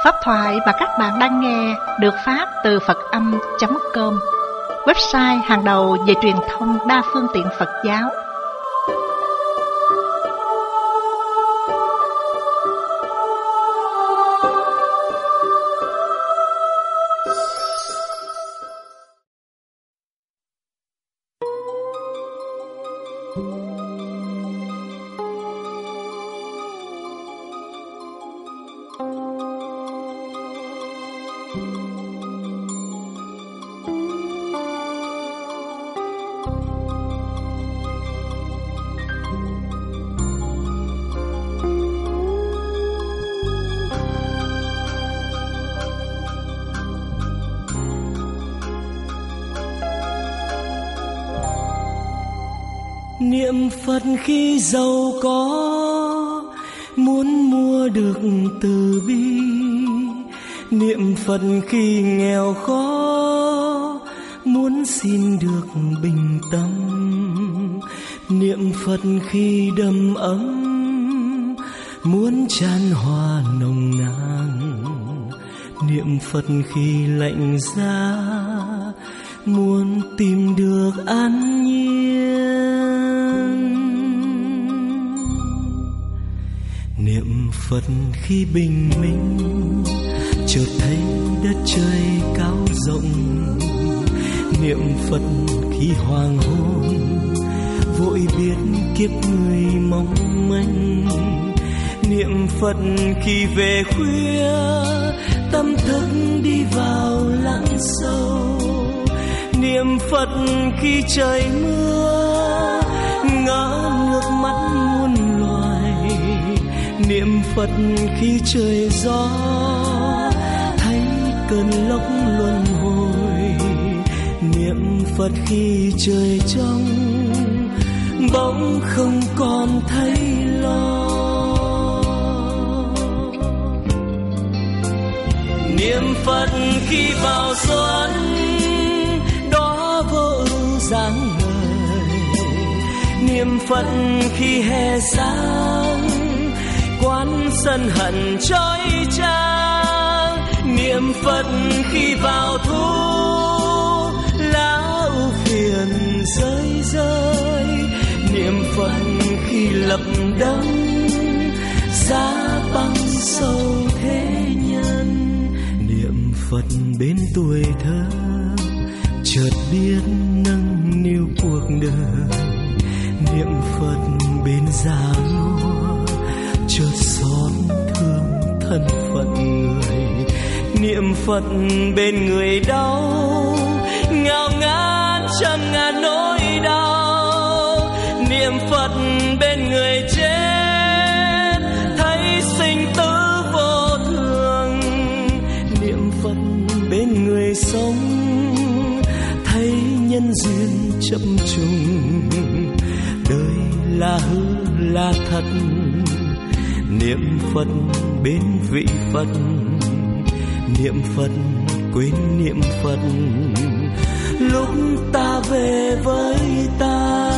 Pháp thoại mà các bạn đang nghe được phát từ Phật-âm.com, website hàng đầu về truyền thông đa phương tiện Phật giáo. Niệm Phật khi giàu có, muốn mua được từ bi. Niệm Phật khi nghèo khó, muốn xin được bình tâm. Niệm Phật khi đầm ấm, muốn chan hòa nồng nàn. Niệm Phật khi lạnh giá, muốn tìm được an nhiên. Niệm Phật khi bình minh, chợt thấy đất trời cao rộng. Niệm Phật khi hoàng hôn, vội biết kiếp người mong manh. Niệm Phật khi về khuya, tâm thức đi vào lặng sâu. Niệm Phật khi trời mưa, ngỡ nước mắt muôn loài. Niệm Phật khi trời gió, thấy cơn lốc luân hồi. Niệm Phật khi trời trong, bỗng không còn thấy lo. Niệm Phật khi vào xuân, đó vô ưu dáng người. Niệm Phật khi hè sáng, quán sân hận trói trang. Niệm Phật khi vào thu, lá ưu phiền rơi rơi. Niệm Phật khi lập đông, giá băng sâu thế nhân. Niệm Phật bên tuổi thơ, chợt biết nâng niu cuộc đời. Niệm Phật bên già nua, chợt xót thương thân phận người. Niệm Phật bên người đau, ngào ngán trăm ngàn nỗi đau. Niệm Phật bên người chết, thấy sinh tử vô thường. Niệm Phật bên người sống, thấy nhân duyên chập trùng. Đời là hư là thật, niệm Phật bên vị Phật. Niệm Phật quên niệm Phật, lúc ta về với ta.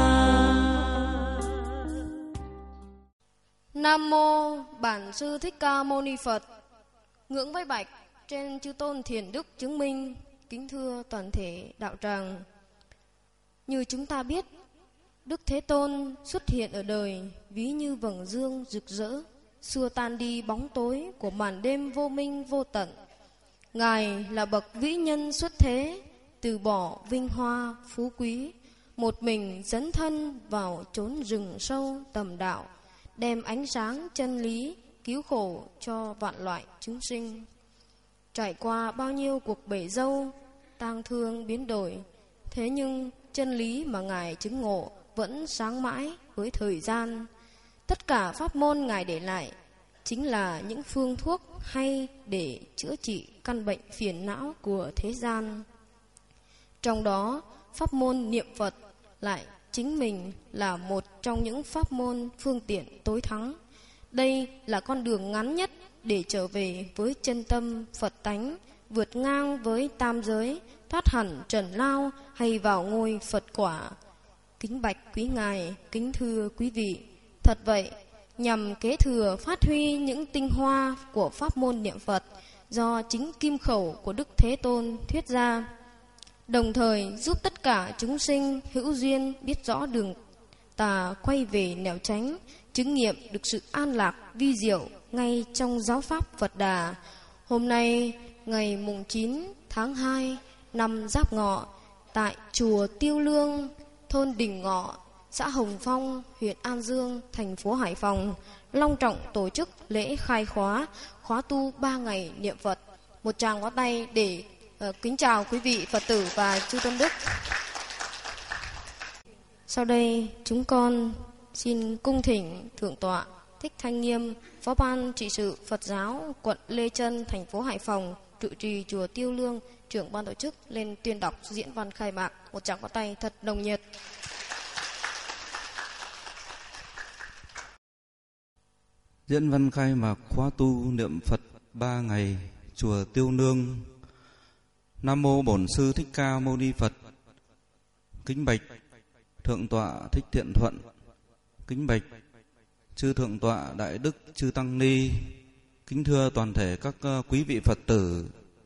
Nam mô Bản Sư Thích Ca Mâu Ni Phật. Ngưỡng với bạch trên chư tôn thiền đức chứng minh. Kính thưa toàn thể đạo tràng, như chúng ta biết, Đức Thế Tôn xuất hiện ở đời ví như vầng dương rực rỡ, xua tan đi bóng tối của màn đêm vô minh vô tận. Ngài là bậc vĩ nhân xuất thế, từ bỏ vinh hoa phú quý, một mình dấn thân vào chốn rừng sâu tầm đạo, đem ánh sáng chân lý cứu khổ cho vạn loại chúng sinh. Trải qua bao nhiêu cuộc bể dâu, tang thương biến đổi, thế nhưng chân lý mà Ngài chứng ngộ vẫn sáng mãi với thời gian. Tất cả pháp môn Ngài để lại chính là những phương thuốc hay để chữa trị căn bệnh phiền não của thế gian. Trong đó, pháp môn niệm Phật lại chính mình là một trong những pháp môn phương tiện tối thắng. Đây là con đường ngắn nhất để trở về với chân tâm Phật tánh, vượt ngang với tam giới, thoát hẳn trần lao hay vào ngôi Phật quả. Kính bạch quý Ngài, kính thưa quý vị, thật vậy, nhằm kế thừa phát huy những tinh hoa của pháp môn niệm Phật do chính kim khẩu của Đức Thế Tôn thuyết ra, đồng thời giúp tất cả chúng sinh hữu duyên biết rõ đường tà quay về nẻo chánh, chứng nghiệm được sự an lạc vi diệu ngay trong giáo pháp Phật Đà. Hôm nay, ngày mùng 9 tháng 2 năm Giáp Ngọ, tại chùa Tiêu Lương, thôn Đình Ngọ, xã Hồng Phong, huyện An Dương, thành phố Hải Phòng, long trọng tổ chức lễ khai khóa tu 3 ngày niệm Phật. Một tràng vỗ tay để kính chào quý vị Phật tử và chư tôn đức. Sau đây, chúng con xin cung thỉnh Thượng tọa Thích Thanh Nghiêm, Phó ban trị sự Phật giáo quận Lê Chân, thành phố Hải Phòng, trụ trì chùa Tiêu Lương, trưởng ban tổ chức lên tuyên đọc diễn văn khai mạc. Một tràng vỗ tay thật nồng nhiệt. Diễn văn khai mạc khóa tu niệm Phật 3 ngày chùa Tiêu Lương. Nam mô Bổn Sư Thích Ca Mâu Ni Phật. Kính bạch Thượng tọa Thích Thiện Thuận. Kính bạch chư Thượng tọa Đại Đức chư Tăng Ni. Kính thưa toàn thể các quý vị Phật tử.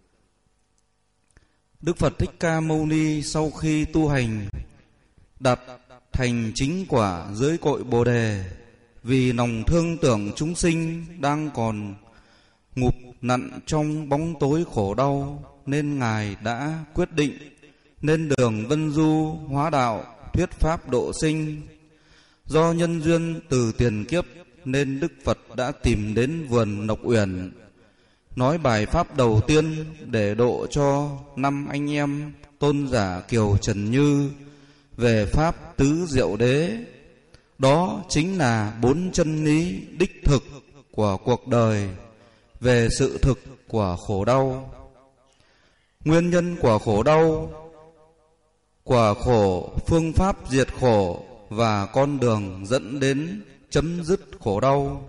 Đức Phật Thích Ca Mâu Ni sau khi tu hành đạt thành chính quả dưới cội Bồ Đề, vì lòng thương tưởng chúng sinh đang còn ngụp nặn trong bóng tối khổ đau, nên Ngài đã quyết định nên đường vân du hóa đạo, thuyết pháp độ sinh. Do nhân duyên từ tiền kiếp nên Đức Phật đã tìm đến vườn Lộc Uyển, nói bài pháp đầu tiên để độ cho 5 anh em tôn giả Kiều Trần Như về pháp tứ diệu đế. Đó chính là 4 chân lý đích thực của cuộc đời về sự thực của khổ đau, nguyên nhân của khổ đau, quả khổ, phương pháp diệt khổ và con đường dẫn đến chấm dứt khổ đau.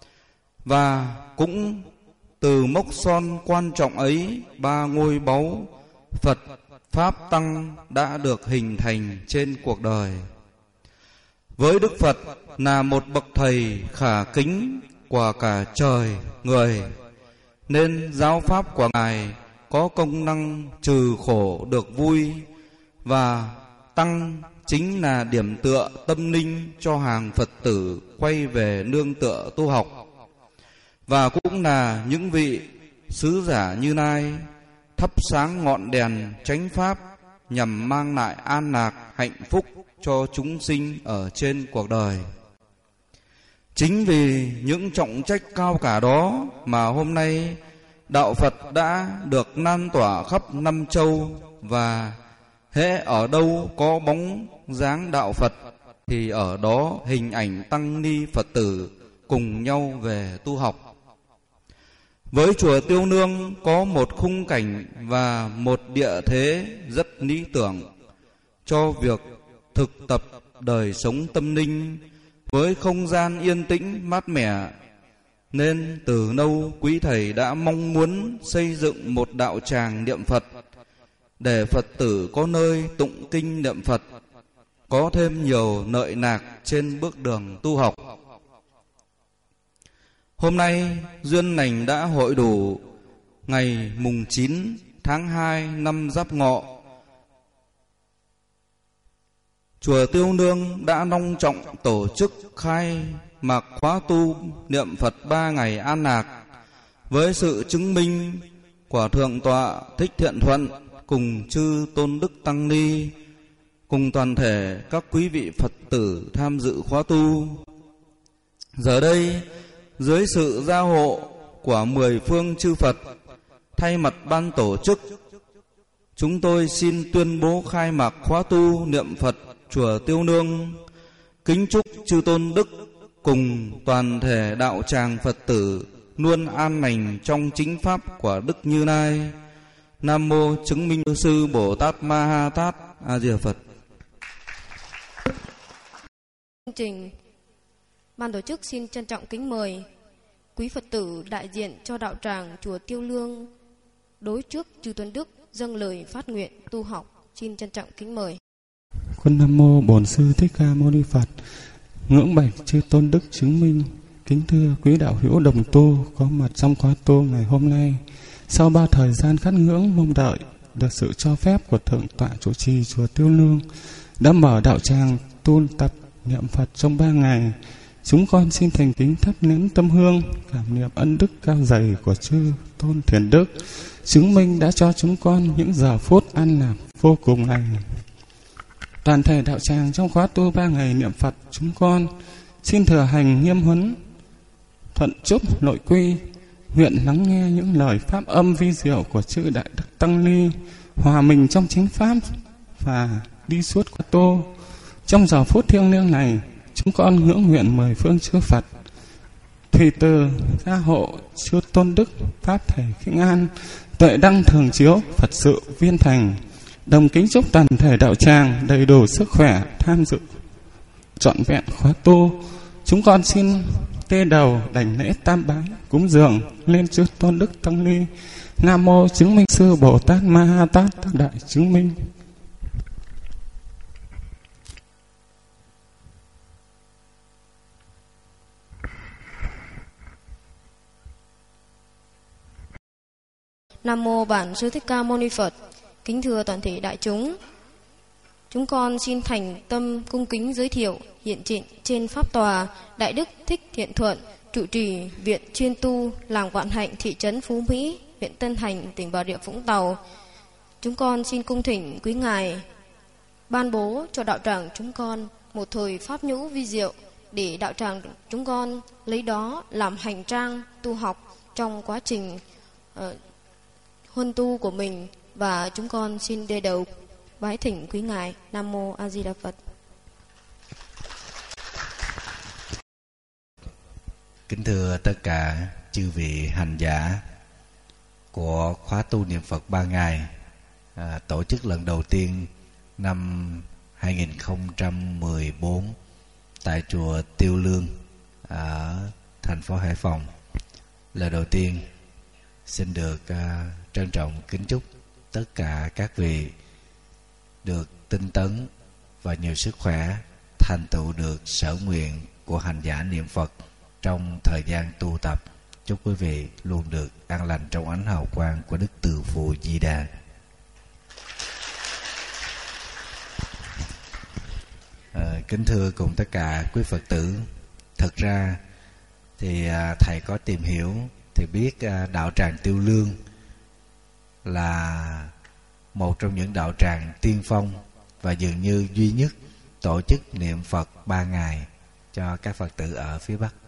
Và cũng từ mốc son quan trọng ấy, 3 ngôi báu Phật, Pháp, Tăng đã được hình thành trên cuộc đời. Với Đức Phật là một bậc thầy khả kính của cả trời người, nên giáo pháp của Ngài có công năng trừ khổ được vui, và Tăng chính là điểm tựa tâm linh cho hàng Phật tử quay về nương tựa tu học, và cũng là những vị sứ giả Như Lai thắp sáng ngọn đèn chánh pháp nhằm mang lại an lạc hạnh phúc cho chúng sinh ở trên cuộc đời. Chính vì những trọng trách cao cả đó mà hôm nay đạo Phật đã được lan tỏa khắp 5 châu, và hễ ở đâu có bóng dáng đạo Phật thì ở đó hình ảnh tăng ni Phật tử cùng nhau về tu học. Với chùa Tiêu Lương có một khung cảnh và một địa thế rất lý tưởng cho việc thực tập đời sống tâm linh, với không gian yên tĩnh mát mẻ, nên từ lâu quý thầy đã mong muốn xây dựng một đạo tràng niệm Phật để Phật tử có nơi tụng kinh niệm Phật, có thêm nhiều lợi lạc trên bước đường tu học. Hôm nay duyên lành đã hội đủ, ngày mùng 9 tháng 2 năm Giáp Ngọ, chùa Tiêu Lương đã long trọng tổ chức khai mạc khóa tu niệm Phật 3 ngày an lạc, với sự chứng minh của Thượng tọa Thích Thiện Thuận cùng chư tôn đức tăng ni, cùng toàn thể các quý vị Phật tử tham dự khóa tu. Giờ đây, dưới sự gia hộ của 10 phương chư Phật, thay mặt ban tổ chức, chúng tôi xin tuyên bố khai mạc khóa tu niệm Phật chùa Tiêu Lương. Kính chúc chư tôn đức cùng toàn thể đạo tràng Phật tử luôn an lành trong chính pháp của Đức Như Lai. Nam mô Chứng Minh Sư Bồ Tát Ma Ha Tát. A Di Đà Phật. Chương trình ban tổ chức xin trân trọng kính mời quý Phật tử đại diện cho đạo tràng chùa Tiêu Lương đối trước chư tôn đức dâng lời phát nguyện tu học. Xin trân trọng kính mời. Con Nam mô Bổn Sư Thích Ca Mâu Ni Phật. Ngưỡng bạch chư tôn đức chứng minh Kính thưa quý đạo hữu đồng tu có mặt trong khóa tu ngày hôm nay, sau bao thời gian khát ngưỡng mong đợi, được sự cho phép của Thượng tọa chủ trì chùa Tiêu Lương đã mở đạo tràng tu tập niệm Phật trong 3 ngày. Chúng con xin thành kính thắp nén tâm hương cảm niệm ân đức cao dày của chư Tôn Thiền Đức, chứng minh đã cho chúng con những giờ phút an lạc vô cùng này. Toàn thể đạo tràng trong khóa tu 3 ngày niệm Phật, chúng con xin thừa hành nghiêm huấn, thuận chúc nội quy, nguyện lắng nghe những lời pháp âm vi diệu của chư Đại Đức Tăng Ni, hòa mình trong chính pháp và đi suốt khóa tu. Trong giờ phút thiêng liêng này, chúng con ngưỡng nguyện 10 phương chư Phật thùy từ gia hộ chư Tôn Đức Pháp Thể Khinh An, tuệ đăng thường chiếu, Phật sự viên thành. Đồng kính chúc toàn thể đạo tràng đầy đủ sức khỏe, tham dự trọn vẹn khóa tu. Chúng con xin tê đầu đảnh lễ tam bái cúng dường lên chư Tôn Đức Tăng Ni. Nam mô Chứng Minh Sư Bồ Tát Ma Ha Tát Tác Đại Chứng Minh. Nam mô Bản Sư Thích Ca Mâu Ni Phật. Kính thưa toàn thể đại chúng, chúng con xin thành tâm cung kính giới thiệu hiện trịnh trên pháp tòa Đại Đức Thích Thiện Thuận, trụ trì Viện Chuyên Tu, làng Vạn Hạnh, thị trấn Phú Mỹ, huyện Tân Thành, tỉnh Bà Rịa Vũng Tàu. Chúng con xin cung thỉnh quý ngài ban bố cho đạo tràng chúng con một thời pháp nhũ vi diệu, để đạo tràng chúng con lấy đó làm hành trang tu học trong quá trình huân tu của mình. Và chúng con xin đề đầu bái thỉnh quý ngài. Nam mô A Di Đà Phật. Kính thưa tất cả chư vị hành giả của khóa tu niệm Phật 3 ngày tổ chức lần đầu tiên năm 2014 tại chùa Tiêu Lương ở thành phố Hải Phòng. Lần đầu tiên xin được trân trọng kính chúc tất cả các vị được tinh tấn và nhiều sức khỏe, thành tựu được sở nguyện của hành giả niệm Phật trong thời gian tu tập. Chúc quý vị luôn được an lành trong ánh hào quang của Đức Từ Phụ Di Đà. Kính thưa cùng tất cả quý Phật tử, thật ra thì thầy có tìm hiểu thì biết đạo tràng Tiêu Lương là một trong những đạo tràng tiên phong và dường như duy nhất tổ chức niệm Phật 3 ngày cho các Phật tử ở phía Bắc.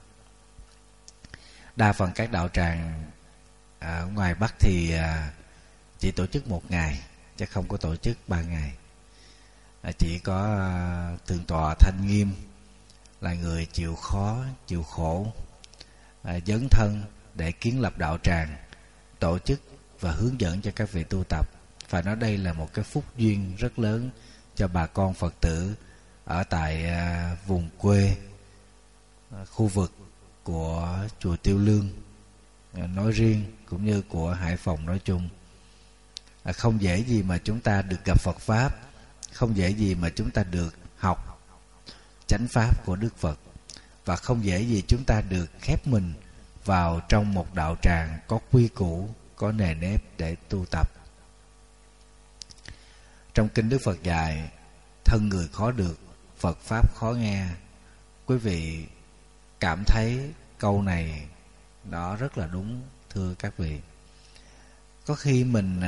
Đa phần các đạo tràng ở ngoài Bắc thì chỉ tổ chức 1 ngày, chứ không có tổ chức 3 ngày. Chỉ có Thượng tọa Thanh Nghiêm là người chịu khó, chịu khổ, dấn thân để kiến lập đạo tràng, tổ chức và hướng dẫn cho các vị tu tập. Phải nói đây là một cái phúc duyên rất lớn cho bà con Phật tử ở tại vùng quê, khu vực của chùa Tiêu Lương nói riêng cũng như của Hải Phòng nói chung. Không dễ gì mà chúng ta được gặp Phật Pháp, không dễ gì mà chúng ta được học chánh Pháp của Đức Phật, và không dễ gì chúng ta được khép mình vào trong một đạo tràng có quy củ, có nề nếp để tu tập. Trong kinh Đức Phật dạy, thân người khó được, Phật Pháp khó nghe. Quý vị cảm thấy câu này đó rất là đúng, thưa các vị. Có khi mình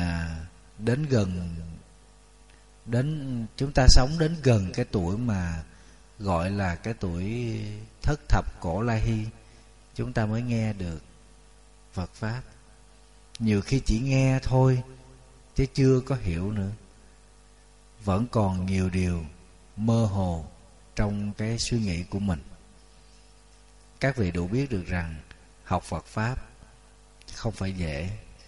chúng ta sống đến gần cái tuổi mà gọi là cái tuổi thất thập cổ la hy, chúng ta mới nghe được Phật Pháp. Nhiều khi chỉ nghe thôi chứ chưa có hiểu nữa. Vẫn còn nhiều điều mơ hồ trong cái suy nghĩ của mình. Các vị đủ biết được rằng học Phật Pháp không phải dễ.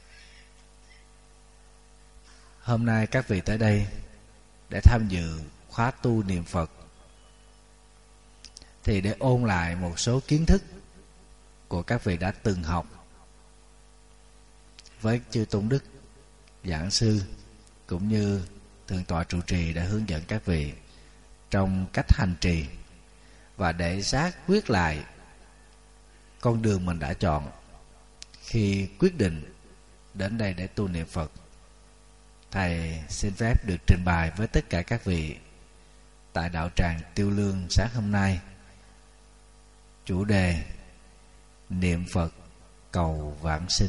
Hôm nay các vị tới đây để tham dự khóa tu niệm Phật thì để ôn lại một số kiến thức của các vị đã từng học với chư Tôn Đức giảng sư, cũng như Thượng tọa trụ trì đã hướng dẫn các vị trong cách hành trì, và để xác quyết lại con đường mình đã chọn khi quyết định đến đây để tu niệm Phật. Thầy xin phép được trình bày với tất cả các vị tại đạo tràng Tiêu Lương sáng hôm nay chủ đề niệm Phật cầu vãng sinh.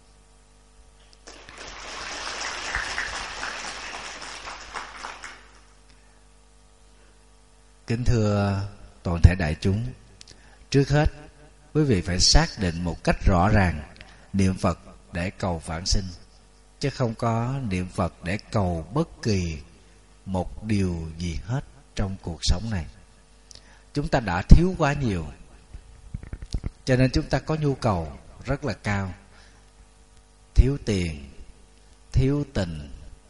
Kính thưa toàn thể đại chúng, trước hết quý vị phải xác định một cách rõ ràng niệm Phật để cầu vãng sinh, chứ không có niệm Phật để cầu bất kỳ một điều gì hết trong cuộc sống này. Chúng ta đã thiếu quá nhiều, cho nên chúng ta có nhu cầu rất là cao. Thiếu tiền, thiếu tình,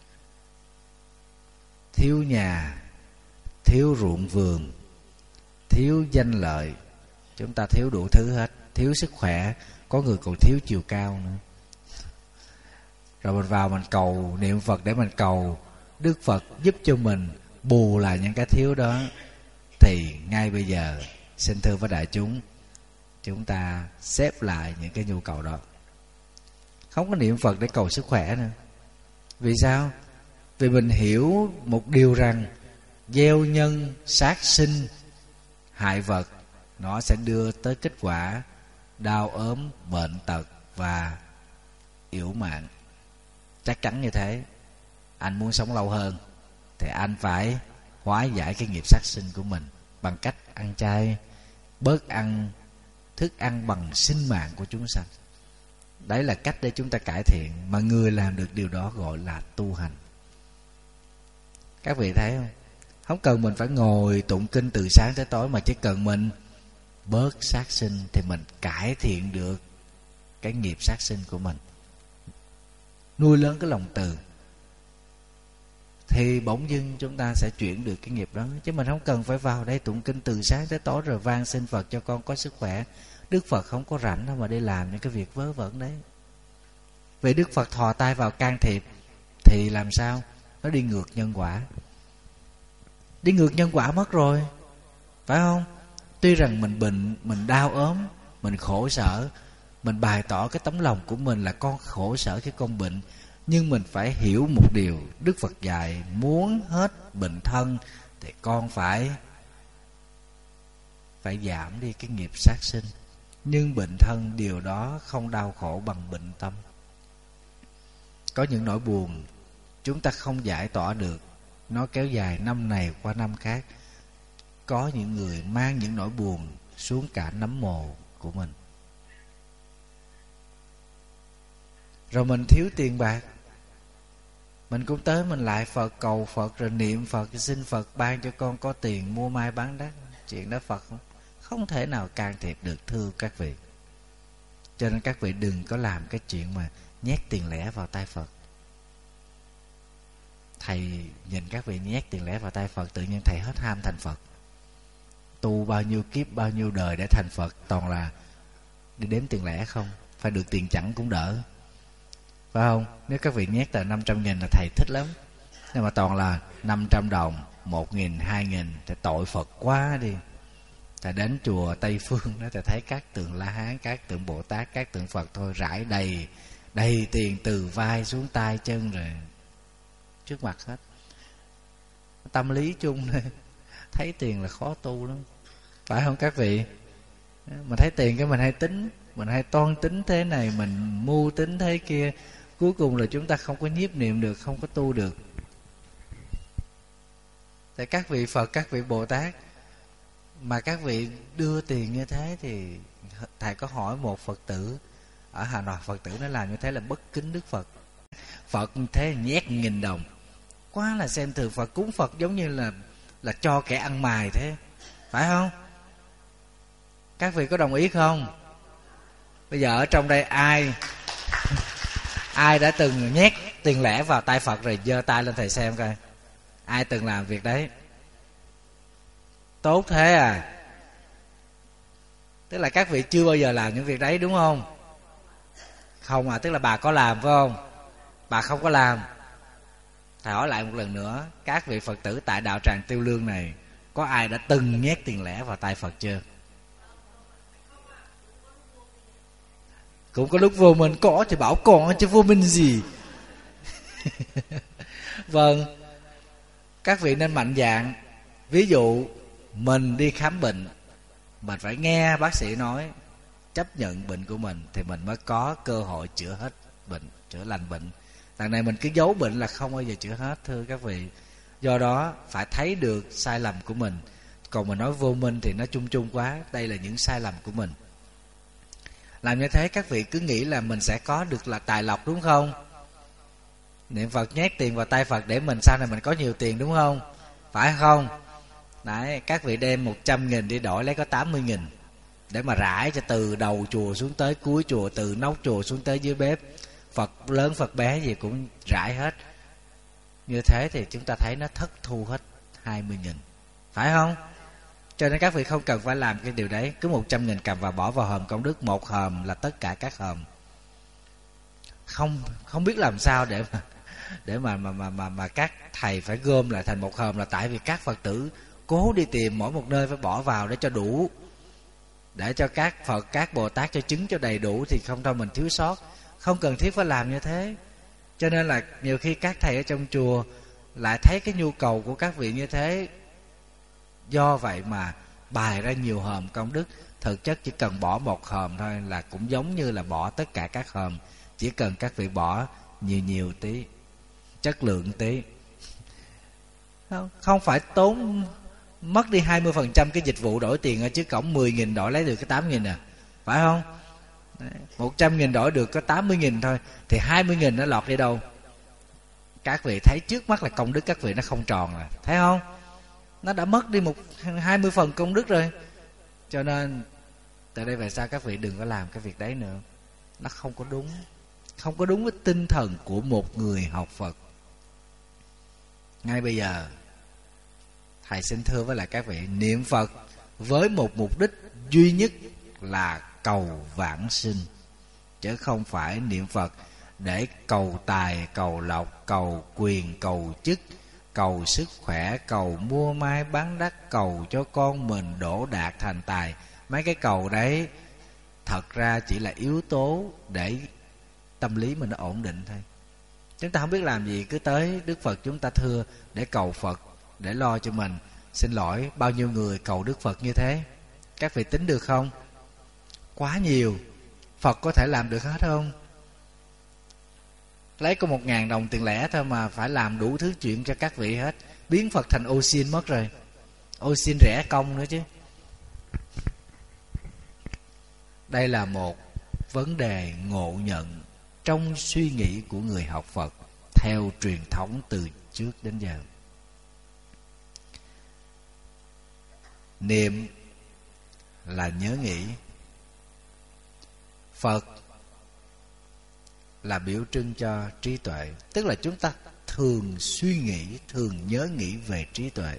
thiếu nhà, thiếu ruộng vườn, thiếu danh lợi. Chúng ta thiếu đủ thứ hết. Thiếu sức khỏe, có người còn thiếu chiều cao nữa. Rồi mình vào mình cầu niệm Phật để mình cầu Đức Phật giúp cho mình bù lại những cái thiếu đó, thì ngay bây giờ xin thưa với đại chúng ta xếp lại những cái nhu cầu đó. Không có niệm Phật để cầu sức khỏe nữa. Vì sao? Vì mình hiểu một điều rằng gieo nhân sát sinh hại vật, nó sẽ đưa tới kết quả đau ốm, bệnh tật và yểu mạng. Chắc chắn như thế. Anh muốn sống lâu hơn thì anh phải hóa giải cái nghiệp sát sinh của mình bằng cách ăn chay, bớt ăn thức ăn bằng sinh mạng của chúng sanh. Đấy là cách để chúng ta cải thiện, mà người làm được điều đó gọi là tu hành. Các vị thấy không? Không cần mình phải ngồi tụng kinh từ sáng tới tối, mà chỉ cần mình bớt sát sinh thì mình cải thiện được cái nghiệp sát sinh của mình. Nuôi lớn cái lòng từ thì bỗng dưng chúng ta sẽ chuyển được cái nghiệp đó. Chứ mình không cần phải vào đây tụng kinh từ sáng tới tối rồi van xin Phật cho con có sức khỏe. Đức Phật không có rảnh đâu mà đi làm những cái việc vớ vẩn đấy. Vì Đức Phật thò tay vào can thiệp thì làm sao? Nó đi ngược nhân quả. Đi ngược nhân quả mất rồi, phải không? Tuy rằng mình bệnh, mình đau ốm, mình khổ sở, mình bày tỏ cái tấm lòng của mình là con khổ sở khi con bệnh, nhưng mình phải hiểu một điều. Đức Phật dạy muốn hết bệnh thân thì con phải giảm đi cái nghiệp sát sinh. Nhưng bệnh thân điều đó không đau khổ bằng bệnh tâm. Có những nỗi buồn chúng ta không giải tỏa được, nó kéo dài năm này qua năm khác. Có những người mang những nỗi buồn xuống cả nấm mồ của mình. Rồi mình thiếu tiền bạc, mình cũng tới mình lại Phật, cầu Phật, rồi niệm Phật, xin Phật ban cho con có tiền mua mai bán đắt. Chuyện đó Phật không thể nào can thiệp được, thưa các vị. Cho nên các vị đừng có làm cái chuyện mà nhét tiền lẻ vào tay Phật. Thầy nhìn các vị nhét tiền lẻ vào tay Phật, tự nhiên thầy hết ham thành Phật. Tu bao nhiêu kiếp, bao nhiêu đời để thành Phật, toàn là đi đếm tiền lẻ không. Phải được tiền chẵn cũng đỡ, phải không? Nếu các vị nhét tờ 500.000 là thầy thích lắm. Nhưng mà toàn là 500 đồng, 1.000, 2.000 thì tội Phật quá đi. Thầy đến chùa Tây Phương đó, thầy thấy các tượng La Hán, các tượng Bồ Tát, các tượng Phật thôi rải đầy tiền từ vai xuống tay chân rồi trước mặt hết. Tâm lý chung này, thấy tiền là khó tu lắm, phải không các vị? Mình thấy tiền cái mình hay tính, mình hay toan tính thế này, mình mưu tính thế kia, cuối cùng là chúng ta không có nhiếp niệm được, không có tu được. Tại các vị Phật, các vị Bồ Tát mà các vị đưa tiền như thế thì thầy có hỏi một Phật tử ở Hà Nội, Phật tử nó làm như thế là bất kính Đức Phật. Phật thế nhét 1.000 đồng, quá là xem thường Phật. Cúng Phật giống như là cho kẻ ăn mài thế, phải không? Các vị có đồng ý không? Bây giờ ở trong đây ai đã từng nhét tiền lẻ vào tay Phật rồi giơ tay lên thầy xem coi. Ai từng làm việc đấy? Tốt thế à? Tức là các vị chưa bao giờ làm những việc đấy đúng không? Không à, tức là bà có làm phải không? Bà không có làm. Thầy hỏi lại một lần nữa, các vị Phật tử tại đạo tràng Tiêu Lương này có ai đã từng nhét tiền lẻ vào tay Phật chưa? Cũng có lúc vô minh, có thì bảo có chứ vô minh gì. Vâng, các vị nên mạnh dạn. Ví dụ mình đi khám bệnh, mình phải nghe bác sĩ nói, chấp nhận bệnh của mình thì mình mới có cơ hội chữa hết bệnh, chữa lành bệnh. Đằng này mình cứ giấu bệnh là không bao giờ chữa hết, thưa các vị. Do đó phải thấy được sai lầm của mình. Còn mình nói vô minh thì nó chung chung quá. Đây là những sai lầm của mình. Làm như thế các vị cứ nghĩ là mình sẽ có được là tài lộc, đúng không? Niệm Phật nhét tiền vào tay Phật để mình sau này mình có nhiều tiền, đúng không? Phải không? Đấy, các vị đem 100.000 đi đổi lấy có 80.000 để mà rải cho từ đầu chùa xuống tới cuối chùa, từ nóc chùa xuống tới dưới bếp, Phật lớn Phật bé gì cũng rải hết. Như thế thì chúng ta thấy nó thất thu hết 20.000, phải không? Cho nên các vị không cần phải làm cái điều đấy. Cứ 100.000 cầm vào bỏ vào hòm công đức, một hòm là tất cả các hòm. Không biết làm sao để mà các thầy phải gom lại thành một hòm, là tại vì các Phật tử cố đi tìm mỗi một nơi phải bỏ vào để cho đủ, để cho các Phật, các Bồ Tát cho chứng cho đầy đủ, thì không thôi mình thiếu sót. Không cần thiết phải làm như thế. Cho nên là nhiều khi các thầy ở trong chùa lại thấy cái nhu cầu của các vị như thế, do vậy mà bài ra nhiều hòm công đức. Thực chất chỉ cần bỏ một hòm thôi là cũng giống như là bỏ tất cả các hòm. Chỉ cần các vị bỏ nhiều tí, chất lượng tí, không phải tốn mất đi 20% cái dịch vụ đổi tiền ở trước cổng. 10.000 đổi lấy được cái 8.000 à, phải không? 100.000 đổi được có 80.000 thôi, thì 20.000 nó lọt đi đâu? Các vị thấy trước mắt là công đức các vị nó không tròn rồi, thấy không? Nó đã mất đi 20 phần công đức rồi. Cho nên từ đây về sau các vị đừng có làm cái việc đấy nữa. Nó không có đúng. Không có đúng với tinh thần của một người học Phật. Ngay bây giờ thầy xin thưa với lại các vị, niệm Phật với một mục đích duy nhất là cầu vãng sinh, chứ không phải niệm Phật để cầu tài, cầu lộc, cầu quyền, cầu chức, cầu sức khỏe, cầu mua mai bán đắt, cầu cho con mình đỗ đạt thành tài. Mấy cái cầu đấy thật ra chỉ là yếu tố để tâm lý mình nó ổn định thôi. Chúng ta không biết làm gì, cứ tới Đức Phật chúng ta thưa để cầu Phật, để lo cho mình. Xin lỗi, bao nhiêu người cầu Đức Phật như thế? Các vị tính được không? Quá nhiều. Phật có thể làm được hết không? Lấy có 1.000 đồng tiền lẻ thôi mà phải làm đủ thứ chuyện cho các vị hết. Biến Phật thành ô xin mất rồi. Ô xin rẻ công nữa chứ. Đây là một vấn đề ngộ nhận trong suy nghĩ của người học Phật theo truyền thống từ trước đến giờ. Niệm là nhớ nghĩ. Phật là biểu trưng cho trí tuệ. Tức là chúng ta thường suy nghĩ, thường nhớ nghĩ về trí tuệ.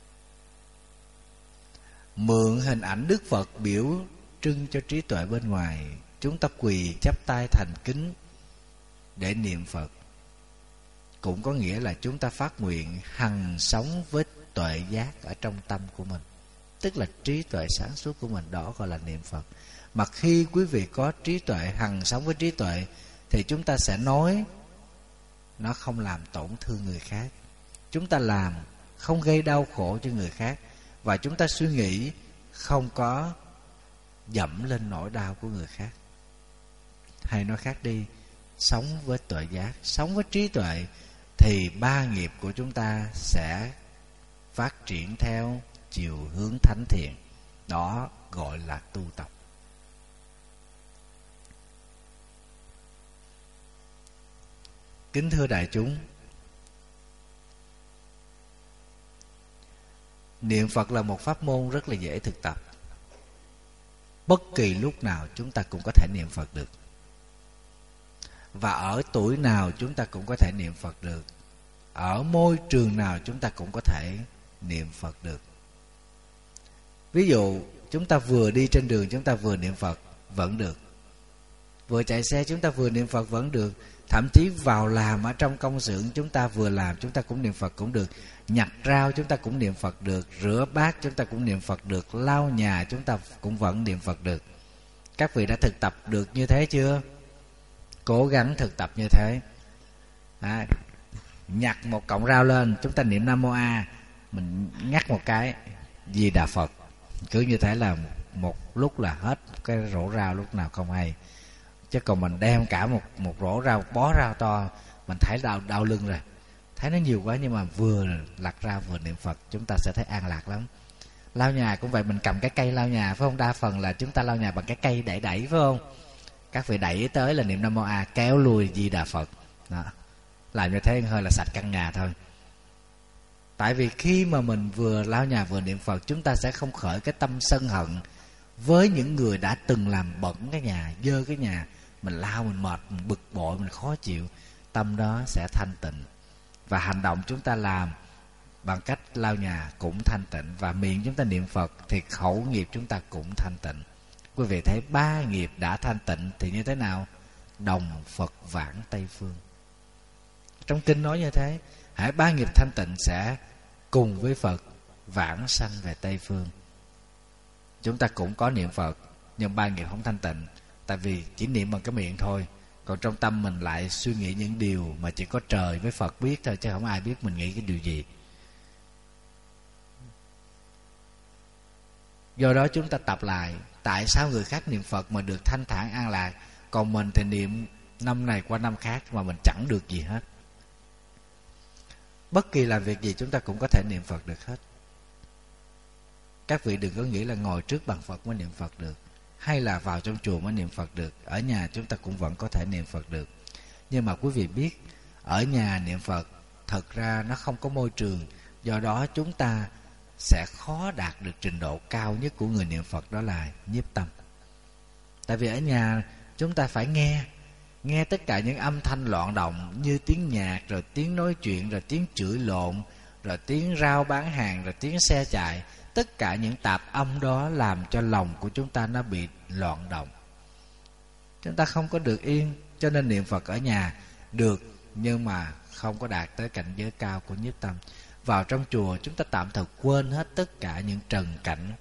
Mượn hình ảnh Đức Phật biểu trưng cho trí tuệ bên ngoài, chúng ta quỳ chắp tay thành kính để niệm Phật. Cũng có nghĩa là chúng ta phát nguyện hằng sống với tuệ giác ở trong tâm của mình, tức là trí tuệ sáng suốt của mình. Đó gọi là niệm Phật. Mà khi quý vị có trí tuệ, hằng sống với trí tuệ, thì chúng ta sẽ nói nó không làm tổn thương người khác. Chúng ta làm không gây đau khổ cho người khác. Và chúng ta suy nghĩ không có dẫm lên nỗi đau của người khác. Hay nói khác đi, sống với tuệ giác, sống với trí tuệ, thì ba nghiệp của chúng ta sẽ phát triển theo chiều hướng thánh thiện. Đó gọi là tu tập. Kính thưa đại chúng, niệm Phật là một pháp môn rất là dễ thực tập. Bất kỳ lúc nào chúng ta cũng có thể niệm Phật được. Và ở tuổi nào chúng ta cũng có thể niệm Phật được. Ở môi trường nào chúng ta cũng có thể niệm Phật được. Ví dụ chúng ta vừa đi trên đường chúng ta vừa niệm Phật vẫn được. Vừa chạy xe chúng ta vừa niệm Phật vẫn được. Thậm chí vào làm ở trong công xưởng chúng ta vừa làm chúng ta cũng niệm Phật cũng được. Nhặt rau chúng ta cũng niệm Phật được. Rửa bát chúng ta cũng niệm Phật được. Lau nhà chúng ta cũng vẫn niệm Phật được. Các vị đã thực tập được như thế chưa? Cố gắng thực tập như thế. Nhặt một cọng rau lên, chúng ta niệm Nam Mô A, mình ngắt một cái Di Đà Phật. Cứ như thế là một lúc là hết cái rổ rau lúc nào không hay. Chứ còn mình đem cả một rổ rau, bó rau to, mình thấy đau lưng rồi, thấy nó nhiều quá. Nhưng mà vừa lặt rau vừa niệm Phật, chúng ta sẽ thấy an lạc lắm. Lau nhà cũng vậy, mình cầm cái cây lau nhà, phải không? Đa phần là chúng ta lau nhà bằng cái cây đẩy, phải không? Các vị đẩy tới là niệm Nam Mô A, kéo lui Di Đà Phật. Đó. Làm như thế hơi là sạch căn nhà thôi. Tại vì khi mà mình vừa lau nhà vừa niệm Phật, chúng ta sẽ không khởi cái tâm sân hận với những người đã từng làm bẩn cái nhà, dơ cái nhà. Mình lau, mình mệt, mình bực bội, mình khó chịu. Tâm đó sẽ thanh tịnh. Và hành động chúng ta làm bằng cách lau nhà cũng thanh tịnh. Và miệng chúng ta niệm Phật thì khẩu nghiệp chúng ta cũng thanh tịnh. Quý vị thấy 3 nghiệp đã thanh tịnh thì như thế nào? Đồng Phật vãng Tây Phương. Trong kinh nói như thế, hãy 3 nghiệp thanh tịnh sẽ cùng với Phật vãng sanh về Tây Phương. Chúng ta cũng có niệm Phật, nhưng 3 nghiệp không thanh tịnh. Tại vì chỉ niệm bằng cái miệng thôi, còn trong tâm mình lại suy nghĩ những điều mà chỉ có trời với Phật biết thôi, chứ không ai biết mình nghĩ cái điều gì. Do đó chúng ta tập lại. Tại sao người khác niệm Phật mà được thanh thản an lạc, còn mình thì niệm năm này qua năm khác mà mình chẳng được gì hết? Bất kỳ làm việc gì chúng ta cũng có thể niệm Phật được hết. Các vị đừng có nghĩ là ngồi trước bàn Phật mới niệm Phật được, hay là vào trong chùa mới niệm Phật được. Ở nhà chúng ta cũng vẫn có thể niệm Phật được. Nhưng mà quý vị biết, ở nhà niệm Phật thật ra nó không có môi trường. Do đó chúng ta sẽ khó đạt được trình độ cao nhất của người niệm Phật, đó là nhiếp tâm. Tại vì ở nhà chúng ta phải nghe tất cả những âm thanh loạn động, như tiếng nhạc, rồi tiếng nói chuyện, rồi tiếng chửi lộn, rồi tiếng rao bán hàng, rồi tiếng xe chạy. Tất cả những tạp âm đó làm cho lòng của chúng ta nó bị loạn động. Chúng ta không có được yên. Cho nên niệm Phật ở nhà được, nhưng mà không có đạt tới cảnh giới cao của nhiếp tâm. Vào trong chùa chúng ta tạm thời quên hết tất cả những trần cảnh.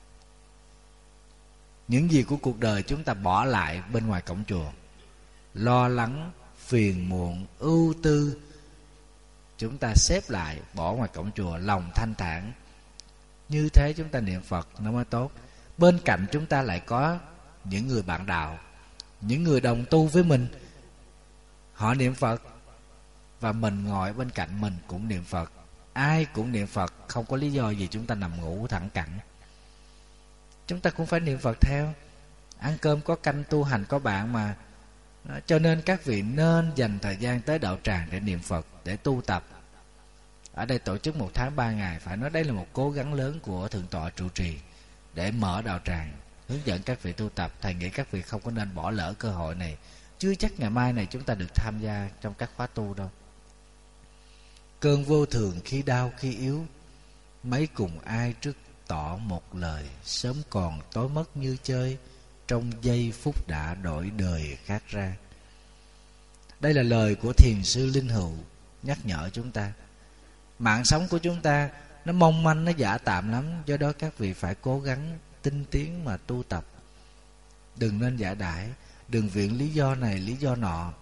Những gì của cuộc đời chúng ta bỏ lại bên ngoài cổng chùa. Lo lắng, phiền muộn, ưu tư, chúng ta xếp lại bỏ ngoài cổng chùa, lòng thanh thản. Như thế chúng ta niệm Phật nó mới tốt. Bên cạnh chúng ta lại có những người bạn đạo, những người đồng tu với mình, họ niệm Phật, và mình ngồi bên cạnh mình cũng niệm Phật. Ai cũng niệm Phật, không có lý do gì chúng ta nằm ngủ thẳng cẳng. Chúng ta cũng phải niệm Phật theo. Ăn cơm có canh, tu hành có bạn mà. Cho nên các vị nên dành thời gian tới đạo tràng để niệm Phật, để tu tập. Ở đây tổ chức 1 tháng 3 ngày, phải nói đây là một cố gắng lớn của Thượng tọa trụ trì để mở đạo tràng, hướng dẫn các vị tu tập. Thầy nghĩ các vị không có nên bỏ lỡ cơ hội này. Chưa chắc ngày mai này chúng ta được tham gia trong các khóa tu đâu. Cơn vô thường khi đau khi yếu, mấy cùng ai trước tỏ một lời. Sớm còn tối mất như chơi, trong giây phút đã đổi đời khác ra. Đây là lời của thiền sư Linh Hữu nhắc nhở chúng ta. Mạng sống của chúng ta nó mong manh, nó giả tạm lắm. Do đó các vị phải cố gắng tinh tiến mà tu tập. Đừng nên giả đãi, đừng viện lý do này lý do nọ.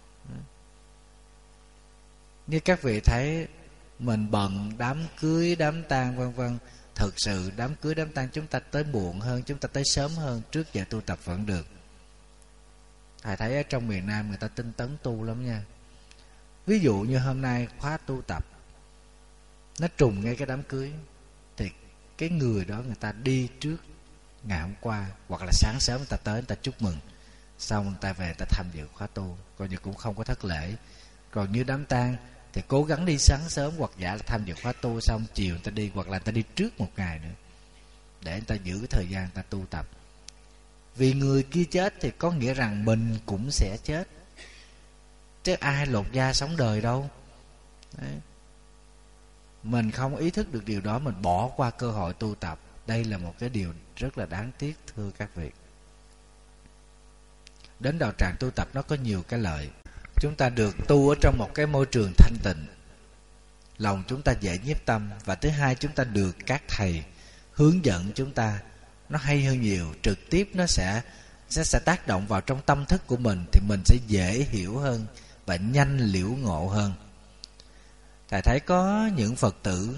Như các vị thấy mình bận đám cưới, đám tang vân vân. Thực sự đám cưới, đám tang chúng ta tới muộn hơn, chúng ta tới sớm hơn, trước giờ tu tập vẫn được. Thầy thấy ở trong miền Nam người ta tinh tấn tu lắm nha. Ví dụ như hôm nay khóa tu tập nó trùng ngay cái đám cưới, thì cái người đó người ta đi trước ngày hôm qua, hoặc là sáng sớm người ta tới, người ta chúc mừng, xong người ta về người ta tham dự khóa tu, coi như cũng không có thất lễ. Còn như đám tang thì cố gắng đi sáng sớm, hoặc giả là tham dự khóa tu xong chiều người ta đi, hoặc là người ta đi trước một ngày nữa, để người ta giữ cái thời gian người ta tu tập. Vì người kia chết thì có nghĩa rằng mình cũng sẽ chết, chứ ai lột da sống đời đâu. Đấy. Mình không ý thức được điều đó, mình bỏ qua cơ hội tu tập. Đây là một cái điều rất là đáng tiếc, thưa các vị. Đến đạo tràng tu tập nó có nhiều cái lợi. Chúng ta được tu ở trong một cái môi trường thanh tịnh, lòng chúng ta dễ nhiếp tâm. Và thứ hai, chúng ta được các thầy hướng dẫn chúng ta, nó hay hơn nhiều. Trực tiếp nó sẽ sẽ tác động vào trong tâm thức của mình, thì mình sẽ dễ hiểu hơn và nhanh liễu ngộ hơn. Thầy thấy có những Phật tử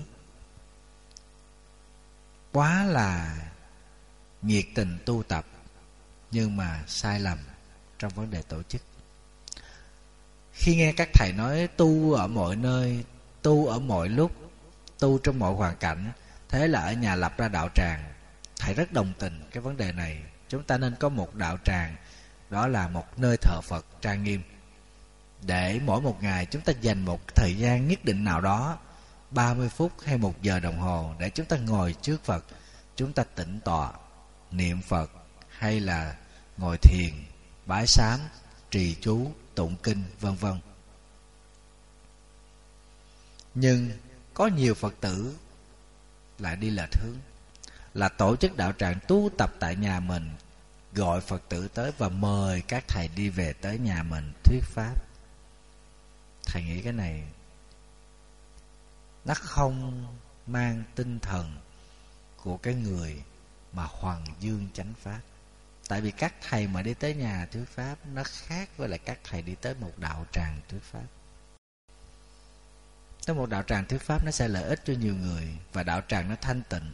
quá là nhiệt tình tu tập, nhưng mà sai lầm trong vấn đề tổ chức. Khi nghe các thầy nói tu ở mọi nơi, tu ở mọi lúc, tu trong mọi hoàn cảnh, thế là ở nhà lập ra đạo tràng, thầy rất đồng tình cái vấn đề này. Chúng ta nên có một đạo tràng, đó là một nơi thờ Phật trang nghiêm, để mỗi một ngày chúng ta dành một thời gian nhất định nào đó, 30 phút hay 1 giờ đồng hồ, để chúng ta ngồi trước Phật, chúng ta tĩnh tọa, niệm Phật, hay là ngồi thiền, bái sám, trì chú, tụng kinh, vân vân. Nhưng có nhiều Phật tử lại đi lệch hướng, là tổ chức đạo tràng tu tập tại nhà mình, gọi Phật tử tới và mời các thầy đi về tới nhà mình thuyết pháp. Thầy nghĩ cái này nó không mang tinh thần của cái người mà hoằng dương chánh pháp. Tại vì các thầy mà đi tới nhà thuyết pháp nó khác với lại các thầy đi tới một đạo tràng thuyết pháp. Tới một đạo tràng thuyết pháp nó sẽ lợi ích cho nhiều người, và đạo tràng nó thanh tịnh,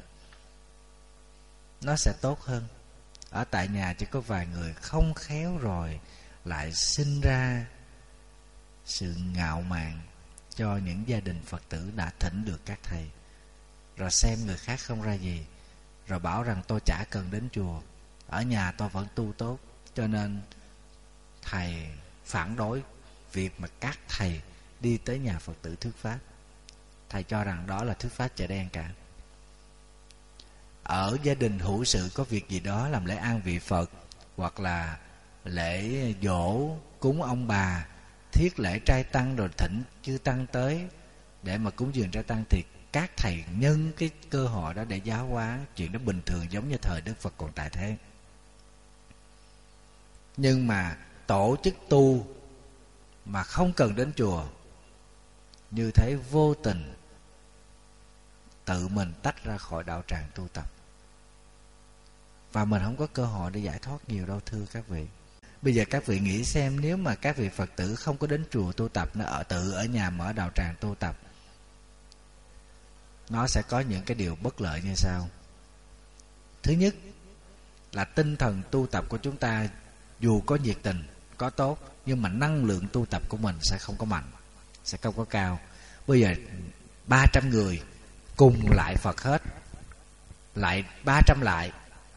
nó sẽ tốt hơn. Ở tại nhà chỉ có vài người không khéo rồi lại sinh ra sự ngạo mạn cho những gia đình Phật tử đã thỉnh được các thầy, rồi xem người khác không ra gì, rồi bảo rằng tôi chả cần đến chùa, ở nhà tôi vẫn tu tốt, cho nên thầy phản đối việc mà các thầy đi tới nhà Phật tử thuyết pháp. Thầy cho rằng đó là thuyết pháp chợ đen cả. Ở gia đình hữu sự có việc gì đó, làm lễ an vị Phật, hoặc là lễ dỗ cúng ông bà, thiết lễ trai tăng, rồi thỉnh chư tăng tới để mà cúng dường trai tăng, thì các thầy nhân cái cơ hội đó để giáo hóa. Chuyện đó bình thường, giống như thời Đức Phật còn tại thế. Nhưng mà tổ chức tu mà không cần đến chùa, như thế vô tình tự mình tách ra khỏi đạo tràng tu tập, và mình không có cơ hội để giải thoát nhiều đâu, thưa các vị. Bây giờ các vị nghĩ xem, nếu mà các vị Phật tử không có đến chùa tu tập, nó tự ở nhà mở đạo tràng tu tập, nó sẽ có những cái điều bất lợi như sau. Thứ nhất là tinh thần tu tập của chúng ta dù có nhiệt tình, có tốt, nhưng mà năng lượng tu tập của mình sẽ không có mạnh, sẽ không có cao. Bây giờ 300 người cùng lại Phật hết, lại 300 lại,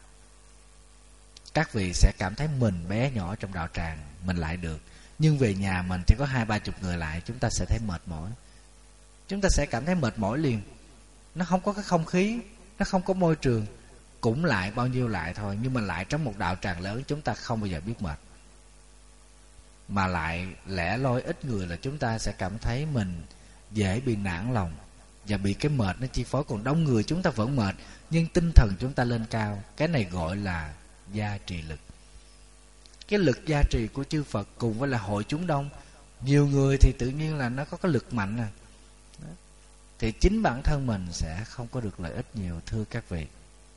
các vị sẽ cảm thấy mình bé nhỏ trong đạo tràng, mình lại được. Nhưng về nhà mình chỉ có 20-30 người lại, chúng ta sẽ thấy mệt mỏi. Chúng ta sẽ cảm thấy mệt mỏi liền. Nó không có cái không khí, nó không có môi trường. Cũng lại bao nhiêu lại thôi, nhưng mà lại trong một đạo tràng lớn, chúng ta không bao giờ biết mệt. Mà lại lẻ loi ít người là chúng ta sẽ cảm thấy mình dễ bị nản lòng, và bị cái mệt nó chi phối. Còn đông người chúng ta vẫn mệt, nhưng tinh thần chúng ta lên cao. Cái này gọi là gia trì lực. Cái lực gia trì của chư Phật cùng với là hội chúng đông, nhiều người thì tự nhiên là nó có cái lực mạnh à. Thì chính bản thân mình sẽ không có được lợi ích nhiều, thưa các vị.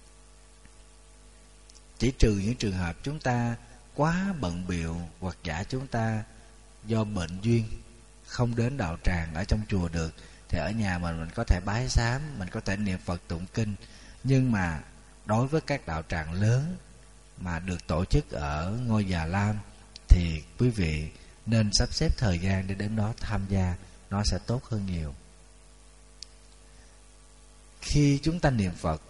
Chỉ trừ những trường hợp chúng ta quá bận bịu, hoặc giả chúng ta do bệnh duyên không đến đạo tràng ở trong chùa được, thì ở nhà mình có thể bái sám, mình có thể niệm Phật tụng kinh. Nhưng mà đối với các đạo tràng lớn mà được tổ chức ở ngôi Già Lam, thì quý vị nên sắp xếp thời gian để đến đó tham gia, nó sẽ tốt hơn nhiều. Khi chúng ta niệm Phật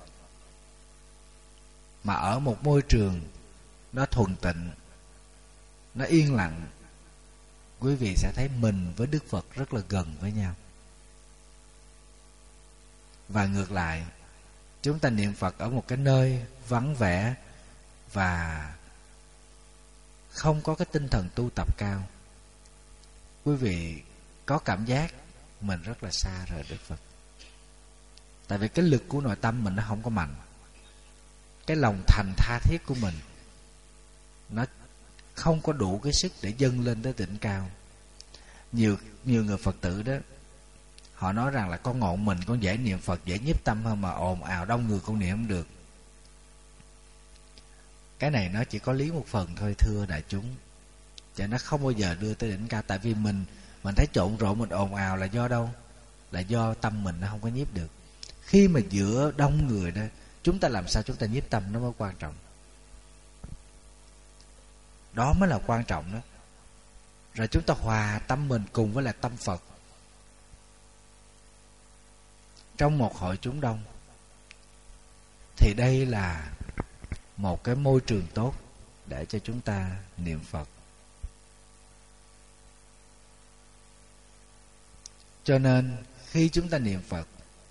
mà ở một môi trường nó thuần tịnh, nó yên lặng, quý vị sẽ thấy mình với Đức Phật rất là gần với nhau. Và ngược lại, chúng ta niệm Phật ở một cái nơi vắng vẻ và không có cái tinh thần tu tập cao, quý vị có cảm giác mình rất là xa rời Đức Phật. Tại vì cái lực của nội tâm mình nó không có mạnh, cái lòng thành tha thiết của mình nó không có đủ cái sức để dâng lên tới đỉnh cao. Nhiều người Phật tử đó, họ nói rằng là con ngọn mình, con dễ niệm Phật, dễ nhiếp tâm hơn, mà ồn ào đông người con niệm không được. Cái này nó chỉ có lý một phần thôi thưa đại chúng, chứ nó không bao giờ đưa tới đỉnh cao. Tại vì mình thấy trộn rộn, mình ồn ào là do đâu? Là do tâm mình nó không có nhiếp được. Khi mà giữa đông người đó, chúng ta làm sao chúng ta nhiếp tâm nó mới quan trọng. Đó mới là quan trọng đó. Rồi chúng ta hòa tâm mình cùng với là tâm Phật trong một hội chúng đông, thì đây là một cái môi trường tốt để cho chúng ta niệm Phật. Cho nên khi chúng ta niệm Phật,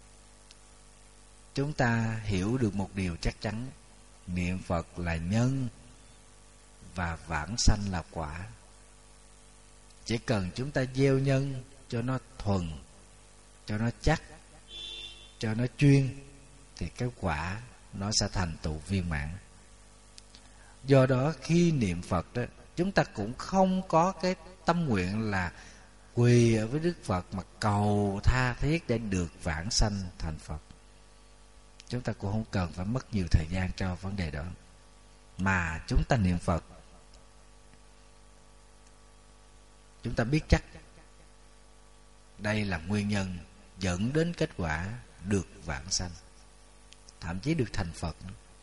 chúng ta hiểu được một điều chắc chắn: niệm Phật là nhân và vãng sanh là quả. Chỉ cần chúng ta gieo nhân cho nó thuần, cho nó chắc, cho nó chuyên, thì cái quả nó sẽ thành tựu viên mãn. Do đó khi niệm Phật đó, chúng ta cũng không có cái tâm nguyện là quỳ ở với Đức Phật mà cầu tha thiết để được vãng sanh thành Phật. Chúng ta cũng không cần phải mất nhiều thời gian cho vấn đề đó, mà chúng ta niệm Phật, chúng ta biết chắc đây là nguyên nhân dẫn đến kết quả được vãng sanh, thậm chí được thành Phật.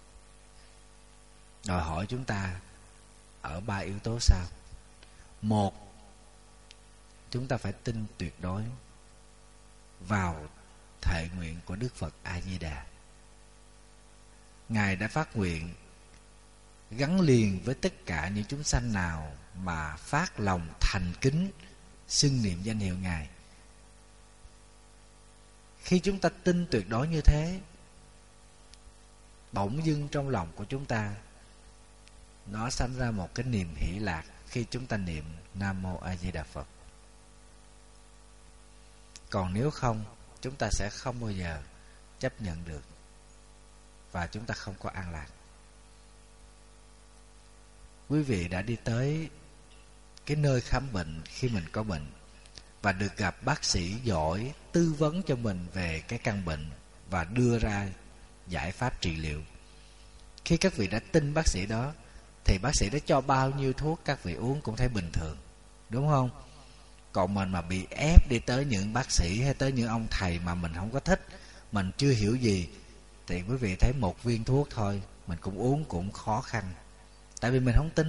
Đòi hỏi chúng ta ở 3 yếu tố sau. Một, chúng ta phải tin tuyệt đối vào thệ nguyện của Đức Phật A Di Đà. Ngài đã phát nguyện gắn liền với tất cả những chúng sanh nào mà phát lòng thành kính xưng niệm danh hiệu Ngài. Khi chúng ta tin tuyệt đối như thế, bỗng dưng trong lòng của chúng ta nó sanh ra một cái niềm hỷ lạc khi chúng ta niệm Nam Mô A Di Đà Phật. Còn nếu không, chúng ta sẽ không bao giờ chấp nhận được, và chúng ta không có an lạc. Quý vị đã đi tới cái nơi khám bệnh khi mình có bệnh, và được gặp bác sĩ giỏi tư vấn cho mình về cái căn bệnh và đưa ra giải pháp trị liệu. Khi các vị đã tin bác sĩ đó, thì bác sĩ đã cho bao nhiêu thuốc các vị uống cũng thấy bình thường, đúng không? Còn mình mà bị ép đi tới những bác sĩ hay tới những ông thầy mà mình không có thích, mình chưa hiểu gì, thì quý vị thấy một viên thuốc thôi mình cũng uống cũng khó khăn, tại vì mình không tin.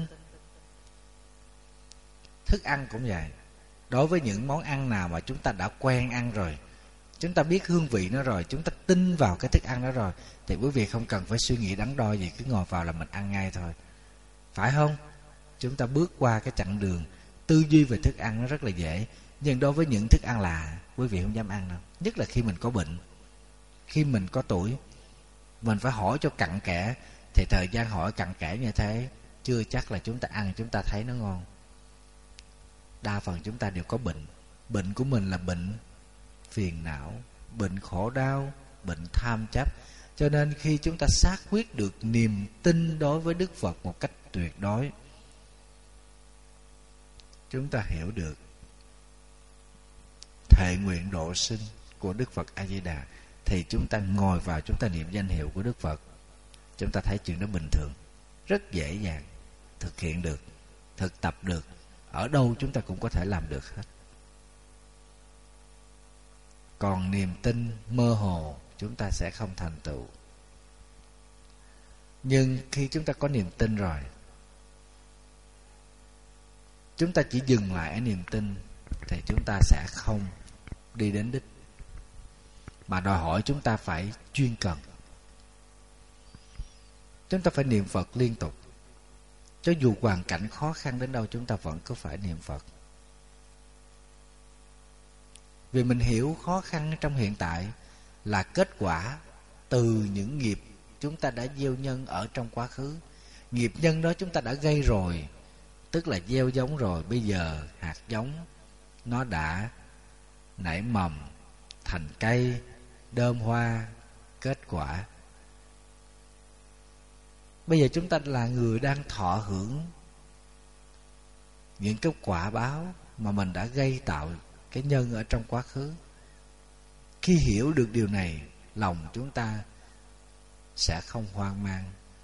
Thức ăn cũng vậy. Đối với những món ăn nào mà chúng ta đã quen ăn rồi, chúng ta biết hương vị nó rồi, chúng ta tin vào cái thức ăn đó rồi, thì quý vị không cần phải suy nghĩ đắn đo gì, cứ ngồi vào là mình ăn ngay thôi, phải không? Chúng ta bước qua cái chặng đường tư duy về thức ăn nó rất là dễ. Nhưng đối với những thức ăn lạ, quý vị không dám ăn đâu. Nhất là khi mình có bệnh, khi mình có tuổi, mình phải hỏi cho cặn kẽ. Thì thời gian hỏi cặn kẽ như thế, chưa chắc là chúng ta ăn chúng ta thấy nó ngon. Đa phần chúng ta đều có bệnh. Bệnh của mình là bệnh phiền não, bệnh khổ đau, bệnh tham chấp. Cho nên khi chúng ta xác quyết được niềm tin đối với Đức Phật một cách tuyệt đối, chúng ta hiểu được thệ nguyện độ sinh của Đức Phật A Di Đà, thì chúng ta ngồi vào chúng ta niệm danh hiệu của Đức Phật. Chúng ta thấy chuyện đó bình thường, rất dễ dàng thực hiện được, thực tập được. Ở đâu chúng ta cũng có thể làm được hết. Còn niềm tin mơ hồ chúng ta sẽ không thành tựu. Nhưng khi chúng ta có niềm tin rồi, chúng ta chỉ dừng lại ở niềm tin, thì chúng ta sẽ không đi đến đích, mà đòi hỏi chúng ta phải chuyên cần. Chúng ta phải niệm Phật liên tục. Cho dù hoàn cảnh khó khăn đến đâu, chúng ta vẫn cứ phải niệm Phật. Vì mình hiểu khó khăn trong hiện tại là kết quả từ những nghiệp chúng ta đã gieo nhân ở trong quá khứ. Nghiệp nhân đó chúng ta đã gây rồi, tức là gieo giống rồi. Bây giờ hạt giống nó đã nảy mầm thành cây, đơm hoa, kết quả. Bây giờ chúng ta là người đang thọ hưởng những cái quả báo mà mình đã gây tạo cái nhân ở trong quá khứ. Khi hiểu được điều này, lòng chúng ta sẽ không hoang mang,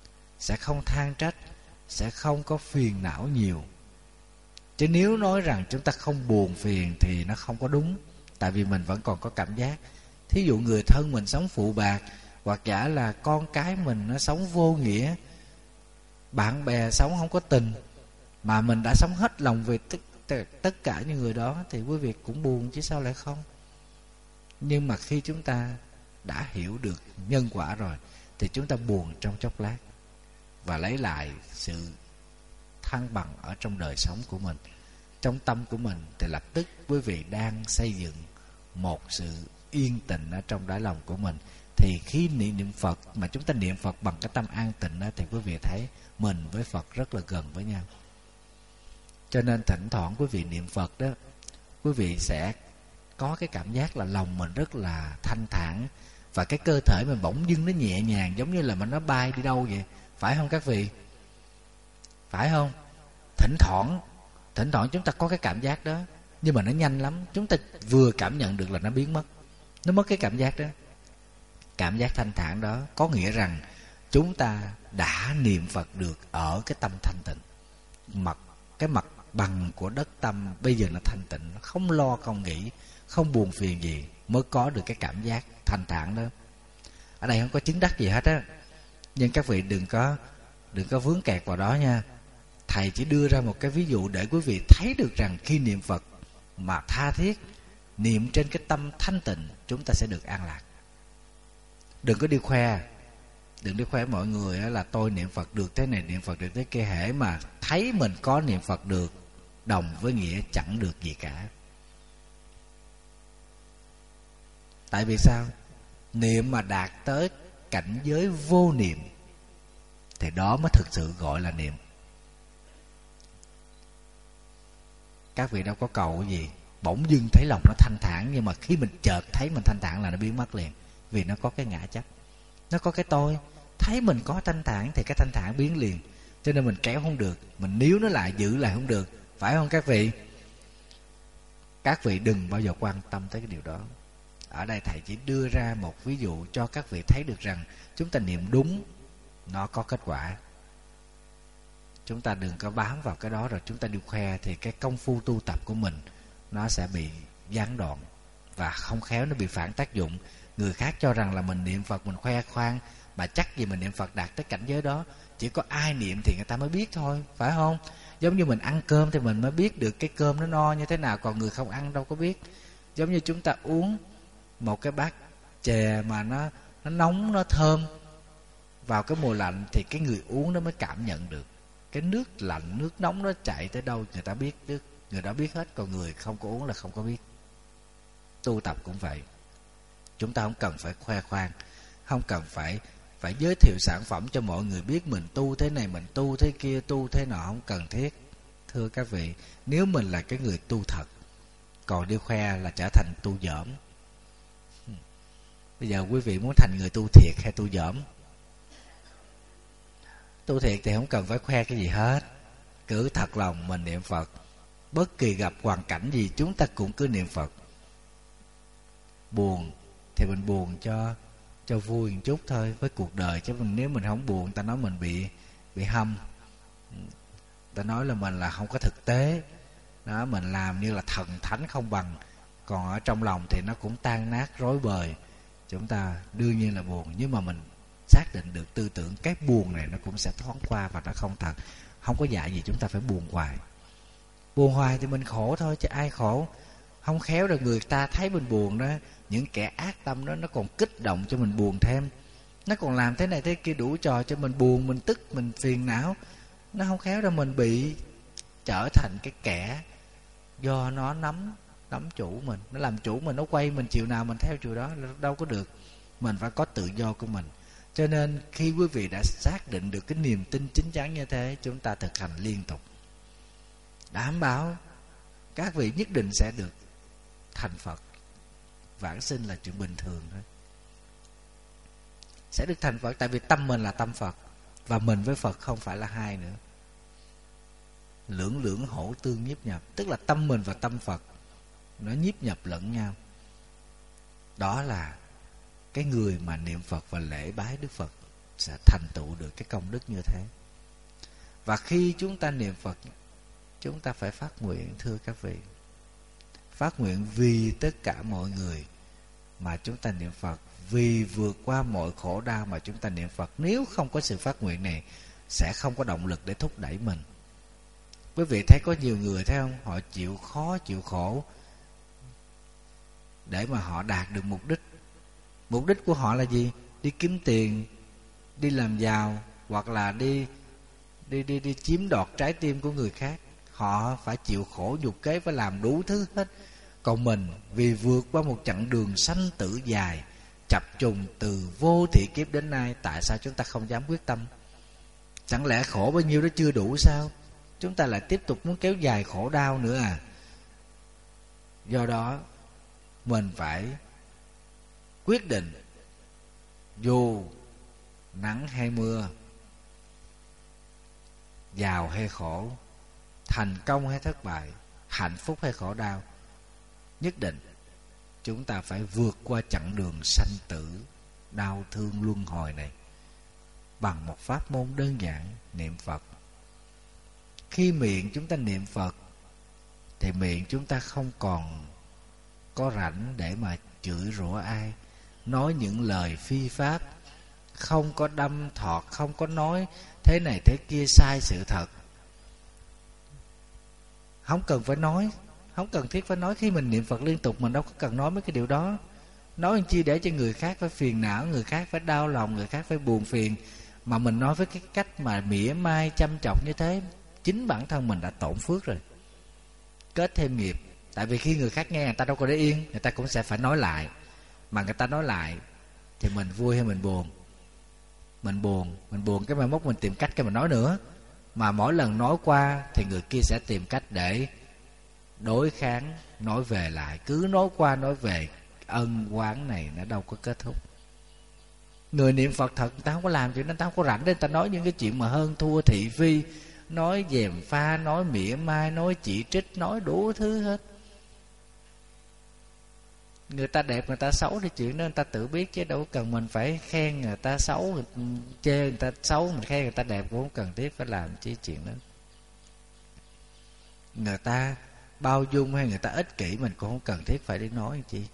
sẽ không than trách, sẽ không có phiền não nhiều. Chứ nếu nói rằng chúng ta không buồn phiền thì nó không có đúng. Tại vì mình vẫn còn có cảm giác. Thí dụ người thân mình sống phụ bạc, hoặc giả là con cái mình nó sống vô nghĩa, bạn bè sống không có tình, mà mình đã sống hết lòng về tất cả những người đó, thì quý vị cũng buồn chứ sao lại không. Nhưng mà khi chúng ta đã hiểu được nhân quả rồi thì chúng ta buồn trong chốc lát và lấy lại sự thăng bằng ở trong đời sống của mình, trong tâm của mình, thì lập tức quý vị đang xây dựng một sự yên tĩnh ở trong đáy lòng của mình. Thì khi niệm Phật mà chúng ta niệm Phật bằng cái tâm an tịnh đó, thì quý vị thấy mình với Phật rất là gần với nhau. Cho nên thỉnh thoảng quý vị niệm Phật đó, quý vị sẽ có cái cảm giác là lòng mình rất là thanh thản, và cái cơ thể mình bỗng dưng nó nhẹ nhàng, giống như là mình nó bay đi đâu vậy. Phải không các vị? Phải không? Thỉnh thoảng chúng ta có cái cảm giác đó, nhưng mà nó nhanh lắm. Chúng ta vừa cảm nhận được là nó biến mất. Nó mất cái cảm giác đó. Cảm giác thanh thản đó có nghĩa rằng chúng ta đã niệm Phật được ở cái tâm thanh tịnh. Cái mặt bằng của đất tâm bây giờ là thanh tịnh, không lo không nghĩ, không buồn phiền gì, mới có được cái cảm giác thanh thản đó. Ở đây không có chứng đắc gì hết á, nhưng các vị đừng có vướng kẹt vào đó nha. Thầy chỉ đưa ra một cái ví dụ để quý vị thấy được rằng khi niệm Phật mà tha thiết, niệm trên cái tâm thanh tịnh, chúng ta sẽ được an lạc. Đừng có đi khoe mọi người là tôi niệm Phật được thế này, niệm Phật được thế kia. Hễ mà thấy mình có niệm Phật được, đồng với nghĩa chẳng được gì cả. Tại vì sao? Niệm mà đạt tới cảnh giới vô niệm thì đó mới thực sự gọi là niệm. Các vị đâu có cầu cái gì, bỗng dưng thấy lòng nó thanh thản, nhưng mà khi mình chợt thấy mình thanh thản là nó biến mất liền. Vì nó có cái ngã chấp, nó có cái tôi. Thấy mình có thanh thản thì cái thanh thản biến liền. Cho nên mình kéo không được, mình níu nó lại, giữ lại không được. Phải không các vị? Các vị đừng bao giờ quan tâm tới cái điều đó. Ở đây thầy chỉ đưa ra một ví dụ cho các vị thấy được rằng chúng ta niệm đúng, nó có kết quả. Chúng ta đừng có bám vào cái đó rồi chúng ta đi khoe, thì cái công phu tu tập của mình nó sẽ bị gián đoạn, và không khéo nó bị phản tác dụng. Người khác cho rằng là mình niệm Phật mình khoe khoang, mà chắc gì mình niệm Phật đạt tới cảnh giới đó. Chỉ có ai niệm thì người ta mới biết thôi, phải không? Giống như mình ăn cơm thì mình mới biết được cái cơm nó no như thế nào, còn người không ăn đâu có biết. Giống như chúng ta uống một cái bát chè mà nó nóng, nó thơm, vào cái mùa lạnh thì cái người uống nó mới cảm nhận được. Cái nước lạnh, nước nóng nó chạy tới đâu người ta biết, người đó biết hết, còn người không có uống là không có biết. Tu tập cũng vậy. Chúng ta không cần phải khoe khoang, không cần phải giới thiệu sản phẩm cho mọi người biết mình tu thế này, mình tu thế kia, tu thế nọ, không cần thiết. Thưa các vị, nếu mình là cái người tu thật, còn đi khoe là trở thành tu dởm. Bây giờ quý vị muốn thành người tu thiệt hay tu dởm? Tu thiệt thì không cần phải khoe cái gì hết, cứ thật lòng mình niệm Phật. Bất kỳ gặp hoàn cảnh gì chúng ta cũng cứ niệm Phật. Buồn thì mình buồn cho vui một chút thôi với cuộc đời, chứ nếu mình không buồn, ta nói mình bị hâm, ta nói là mình là không có thực tế đó, mình làm như là thần thánh không bằng, còn ở trong lòng thì nó cũng tan nát rối bời. Chúng ta đương nhiên là buồn, nhưng mà mình xác định được tư tưởng cái buồn này nó cũng sẽ thoáng qua và nó không thật. Không có dạy gì chúng ta phải buồn hoài. Buồn hoài thì mình khổ thôi, chứ ai khổ. Không khéo rồi người ta thấy mình buồn đó, những kẻ ác tâm đó nó còn kích động cho mình buồn thêm, nó còn làm thế này thế kia đủ trò cho mình buồn, mình tức, mình phiền não. Nó không khéo đâu mình bị trở thành cái kẻ do nó nắm chủ mình, nó làm chủ mình, nó quay mình chiều nào mình theo chiều đó, đâu có được. Mình phải có tự do của mình. Cho nên khi quý vị đã xác định được cái niềm tin chính chắn như thế, chúng ta thực hành liên tục, đảm bảo các vị nhất định sẽ được thành Phật. Vãng sinh là chuyện bình thường thôi, sẽ được thành Phật. Tại vì tâm mình là tâm Phật, và mình với Phật không phải là hai nữa. Lưỡng lưỡng hỗ tương nhiếp nhập, tức là tâm mình và tâm Phật nó nhiếp nhập lẫn nhau. Đó là cái người mà niệm Phật và lễ bái Đức Phật sẽ thành tựu được cái công đức như thế. Và khi chúng ta niệm Phật, chúng ta phải phát nguyện, thưa các vị, phát nguyện vì tất cả mọi người mà chúng ta niệm Phật, vì vượt qua mọi khổ đau mà chúng ta niệm Phật. Nếu không có sự phát nguyện này, sẽ không có động lực để thúc đẩy mình. Quý vị thấy có nhiều người thấy không? Họ chịu khó, chịu khổ để mà họ đạt được mục đích. Mục đích của họ là gì? Đi kiếm tiền, đi làm giàu, hoặc là đi chiếm đoạt trái tim của người khác. Họ phải chịu khổ nhục kế, phải làm đủ thứ hết. Còn mình vì vượt qua một chặng đường sanh tử dài, chập trùng từ vô thị kiếp đến nay, tại sao chúng ta không dám quyết tâm? Chẳng lẽ khổ bao nhiêu đó chưa đủ sao? Chúng ta lại tiếp tục muốn kéo dài khổ đau nữa à? Do đó mình phải quyết định, dù nắng hay mưa, giàu hay khổ, thành công hay thất bại, hạnh phúc hay khổ đau, nhất định chúng ta phải vượt qua chặng đường sanh tử đau thương luân hồi này bằng một pháp môn đơn giản, niệm Phật. Khi miệng chúng ta niệm Phật thì miệng chúng ta không còn có rảnh để mà chửi rủa ai, nói những lời phi pháp, không có đâm thọt, không có nói thế này thế kia sai sự thật. Không cần phải nói, không cần thiết phải nói. Khi mình niệm Phật liên tục, mình đâu có cần nói mấy cái điều đó. Nói làm chi để cho người khác phải phiền não, người khác phải đau lòng, người khác phải buồn phiền. Mà mình nói với cái cách mà mỉa mai chăm chọc như thế, chính bản thân mình đã tổn phước rồi, kết thêm nghiệp. Tại vì khi người khác nghe, người ta đâu có để yên, người ta cũng sẽ phải nói lại. Mà người ta nói lại thì mình vui hay mình buồn? Mình buồn cái mai mốt mình tìm cách cái mình nói nữa. Mà mỗi lần nói qua thì người kia sẽ tìm cách để đối kháng, nói về lại. Cứ nói qua nói về, ân oán này nó đâu có kết thúc. Người niệm Phật thật, người ta không có làm chuyện đó, người ta không có rảnh để người ta nói những cái chuyện mà hơn thua thị phi, nói dèm pha, nói mỉa mai, nói chỉ trích, nói đủ thứ hết. Người ta đẹp, người ta xấu thì chuyện đó người ta tự biết, chứ đâu cần mình phải khen người ta xấu, chê người ta xấu, mình khen người ta đẹp cũng không cần thiết phải làm chi chuyện đó. Người ta bao dung hay người ta ích kỷ mình cũng không cần thiết phải đi nói chi.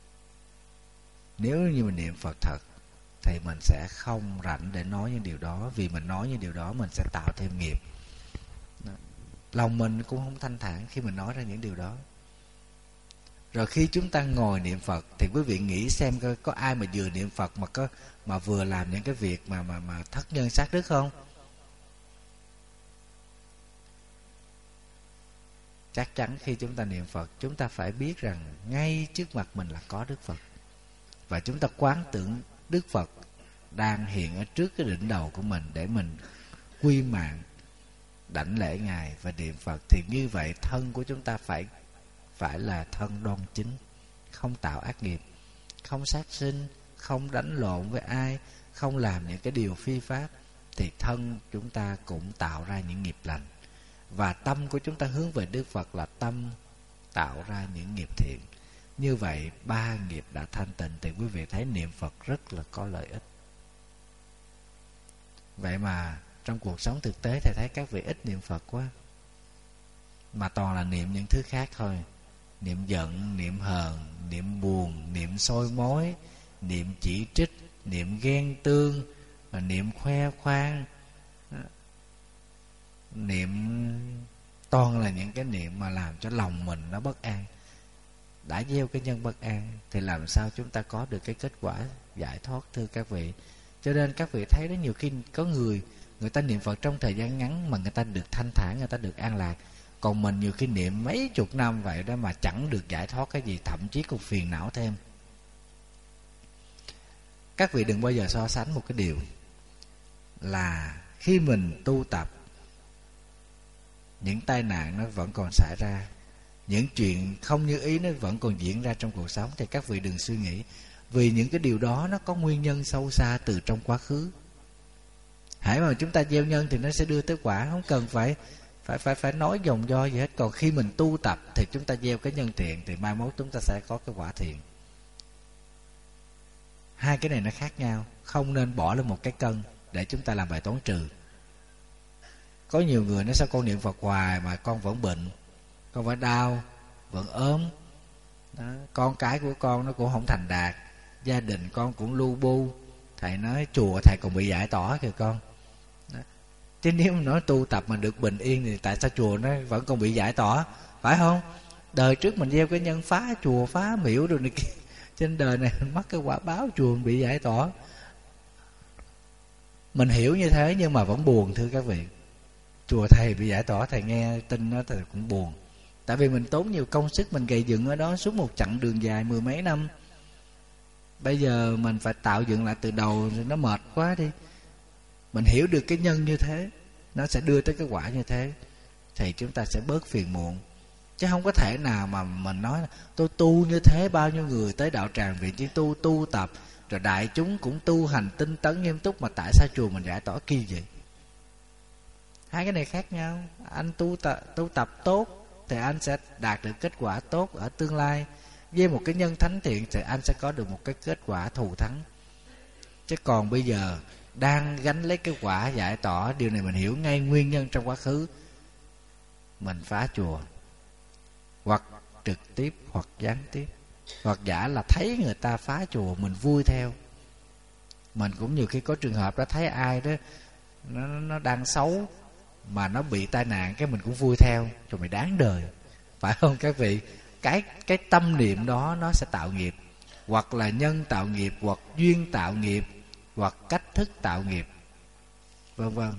Nếu như mình niệm Phật thật thì mình sẽ không rảnh để nói những điều đó. Vì mình nói những điều đó mình sẽ tạo thêm nghiệp. Lòng mình cũng không thanh thản khi mình nói ra những điều đó. Rồi khi chúng ta ngồi niệm Phật thì quý vị nghĩ xem có ai mà vừa niệm Phật mà vừa làm những cái việc mà thất nhân sát đức không? Chắc chắn khi chúng ta niệm Phật, chúng ta phải biết rằng ngay trước mặt mình là có Đức Phật. Và chúng ta quán tưởng Đức Phật đang hiện ở trước cái đỉnh đầu của mình để mình quy mạng, đảnh lễ Ngài và niệm Phật. Thì như vậy thân của chúng ta phải là thân đoan chính, không tạo ác nghiệp, không sát sinh, không đánh lộn với ai, không làm những cái điều phi pháp. Thì thân chúng ta cũng tạo ra những nghiệp lành. Và tâm của chúng ta hướng về Đức Phật là tâm tạo ra những nghiệp thiện. Như vậy 3 nghiệp đã thanh tịnh. Thì quý vị thấy niệm Phật rất là có lợi ích. Vậy mà trong cuộc sống thực tế thầy thấy các vị ít niệm Phật quá, mà toàn là niệm những thứ khác thôi. Niệm giận, niệm hờn, niệm buồn, niệm soi mói, niệm chỉ trích, niệm ghen tương, và niệm khoe khoang. Niệm toàn là những cái niệm mà làm cho lòng mình nó bất an. Đã gieo cái nhân bất an thì làm sao chúng ta có được cái kết quả giải thoát, thưa các vị. Cho nên các vị thấy đó, nhiều khi có người ta niệm Phật trong thời gian ngắn mà người ta được thanh thản, người ta được an lạc. Còn mình nhiều khi niệm mấy chục năm vậy đó mà chẳng được giải thoát cái gì, thậm chí còn phiền não thêm. Các vị đừng bao giờ so sánh một cái điều là khi mình tu tập, những tai nạn nó vẫn còn xảy ra, những chuyện không như ý nó vẫn còn diễn ra trong cuộc sống. Thì các vị đừng suy nghĩ, vì những cái điều đó nó có nguyên nhân sâu xa từ trong quá khứ. Hãy mà chúng ta gieo nhân thì nó sẽ đưa tới quả, không cần phải nói dòng do gì hết. Còn khi mình tu tập thì chúng ta gieo cái nhân thiện thì mai mốt chúng ta sẽ có cái quả thiện. Hai cái này nó khác nhau, không nên bỏ lên một cái cân để chúng ta làm bài toán trừ. Có nhiều người nói sao con niệm Phật hoài mà con vẫn bệnh, con vẫn đau, vẫn ốm đó, con cái của con nó cũng không thành đạt, gia đình con cũng lu bu. Thầy nói chùa thầy còn bị giải tỏa kìa con đó. Chứ nếu mà nói tu tập mà được bình yên thì tại sao chùa nó vẫn còn bị giải tỏa, phải không? Đời trước mình gieo cái nhân phá chùa phá miễu rồi này kia, trên đời này mình mắc cái quả báo chùa mình bị giải tỏa. Mình hiểu như thế nhưng mà vẫn buồn thưa các vị. Chùa thầy bị giải tỏa, thầy nghe tin đó thầy cũng buồn. Tại vì mình tốn nhiều công sức, mình gây dựng ở đó suốt một chặng đường dài 10 mấy năm. Bây giờ mình phải tạo dựng lại từ đầu, nó mệt quá đi. Mình hiểu được cái nhân như thế, nó sẽ đưa tới cái quả như thế, thì chúng ta sẽ bớt phiền muộn. Chứ không có thể nào mà mình nói là tôi tu như thế, bao nhiêu người tới đạo tràng viện chỉ tu tập, rồi đại chúng cũng tu hành tinh tấn nghiêm túc, mà tại sao chùa mình giải tỏa kỳ vậy? Hai cái này khác nhau. Anh tu tập tốt thì anh sẽ đạt được kết quả tốt ở tương lai. Với một cái nhân thánh thiện thì anh sẽ có được một cái kết quả thù thắng. Chứ còn bây giờ đang gánh lấy cái quả giải tỏa, điều này mình hiểu ngay nguyên nhân trong quá khứ. Mình phá chùa, hoặc trực tiếp hoặc gián tiếp, hoặc giả là thấy người ta phá chùa mình vui theo. Mình cũng nhiều khi có trường hợp đó, thấy ai đó nó đang xấu mà nó bị tai nạn, cái mình cũng vui theo, rồi mày đáng đời, phải không các vị? Cái tâm niệm đó nó sẽ tạo nghiệp, hoặc là nhân tạo nghiệp, hoặc duyên tạo nghiệp, hoặc cách thức tạo nghiệp, vân vân.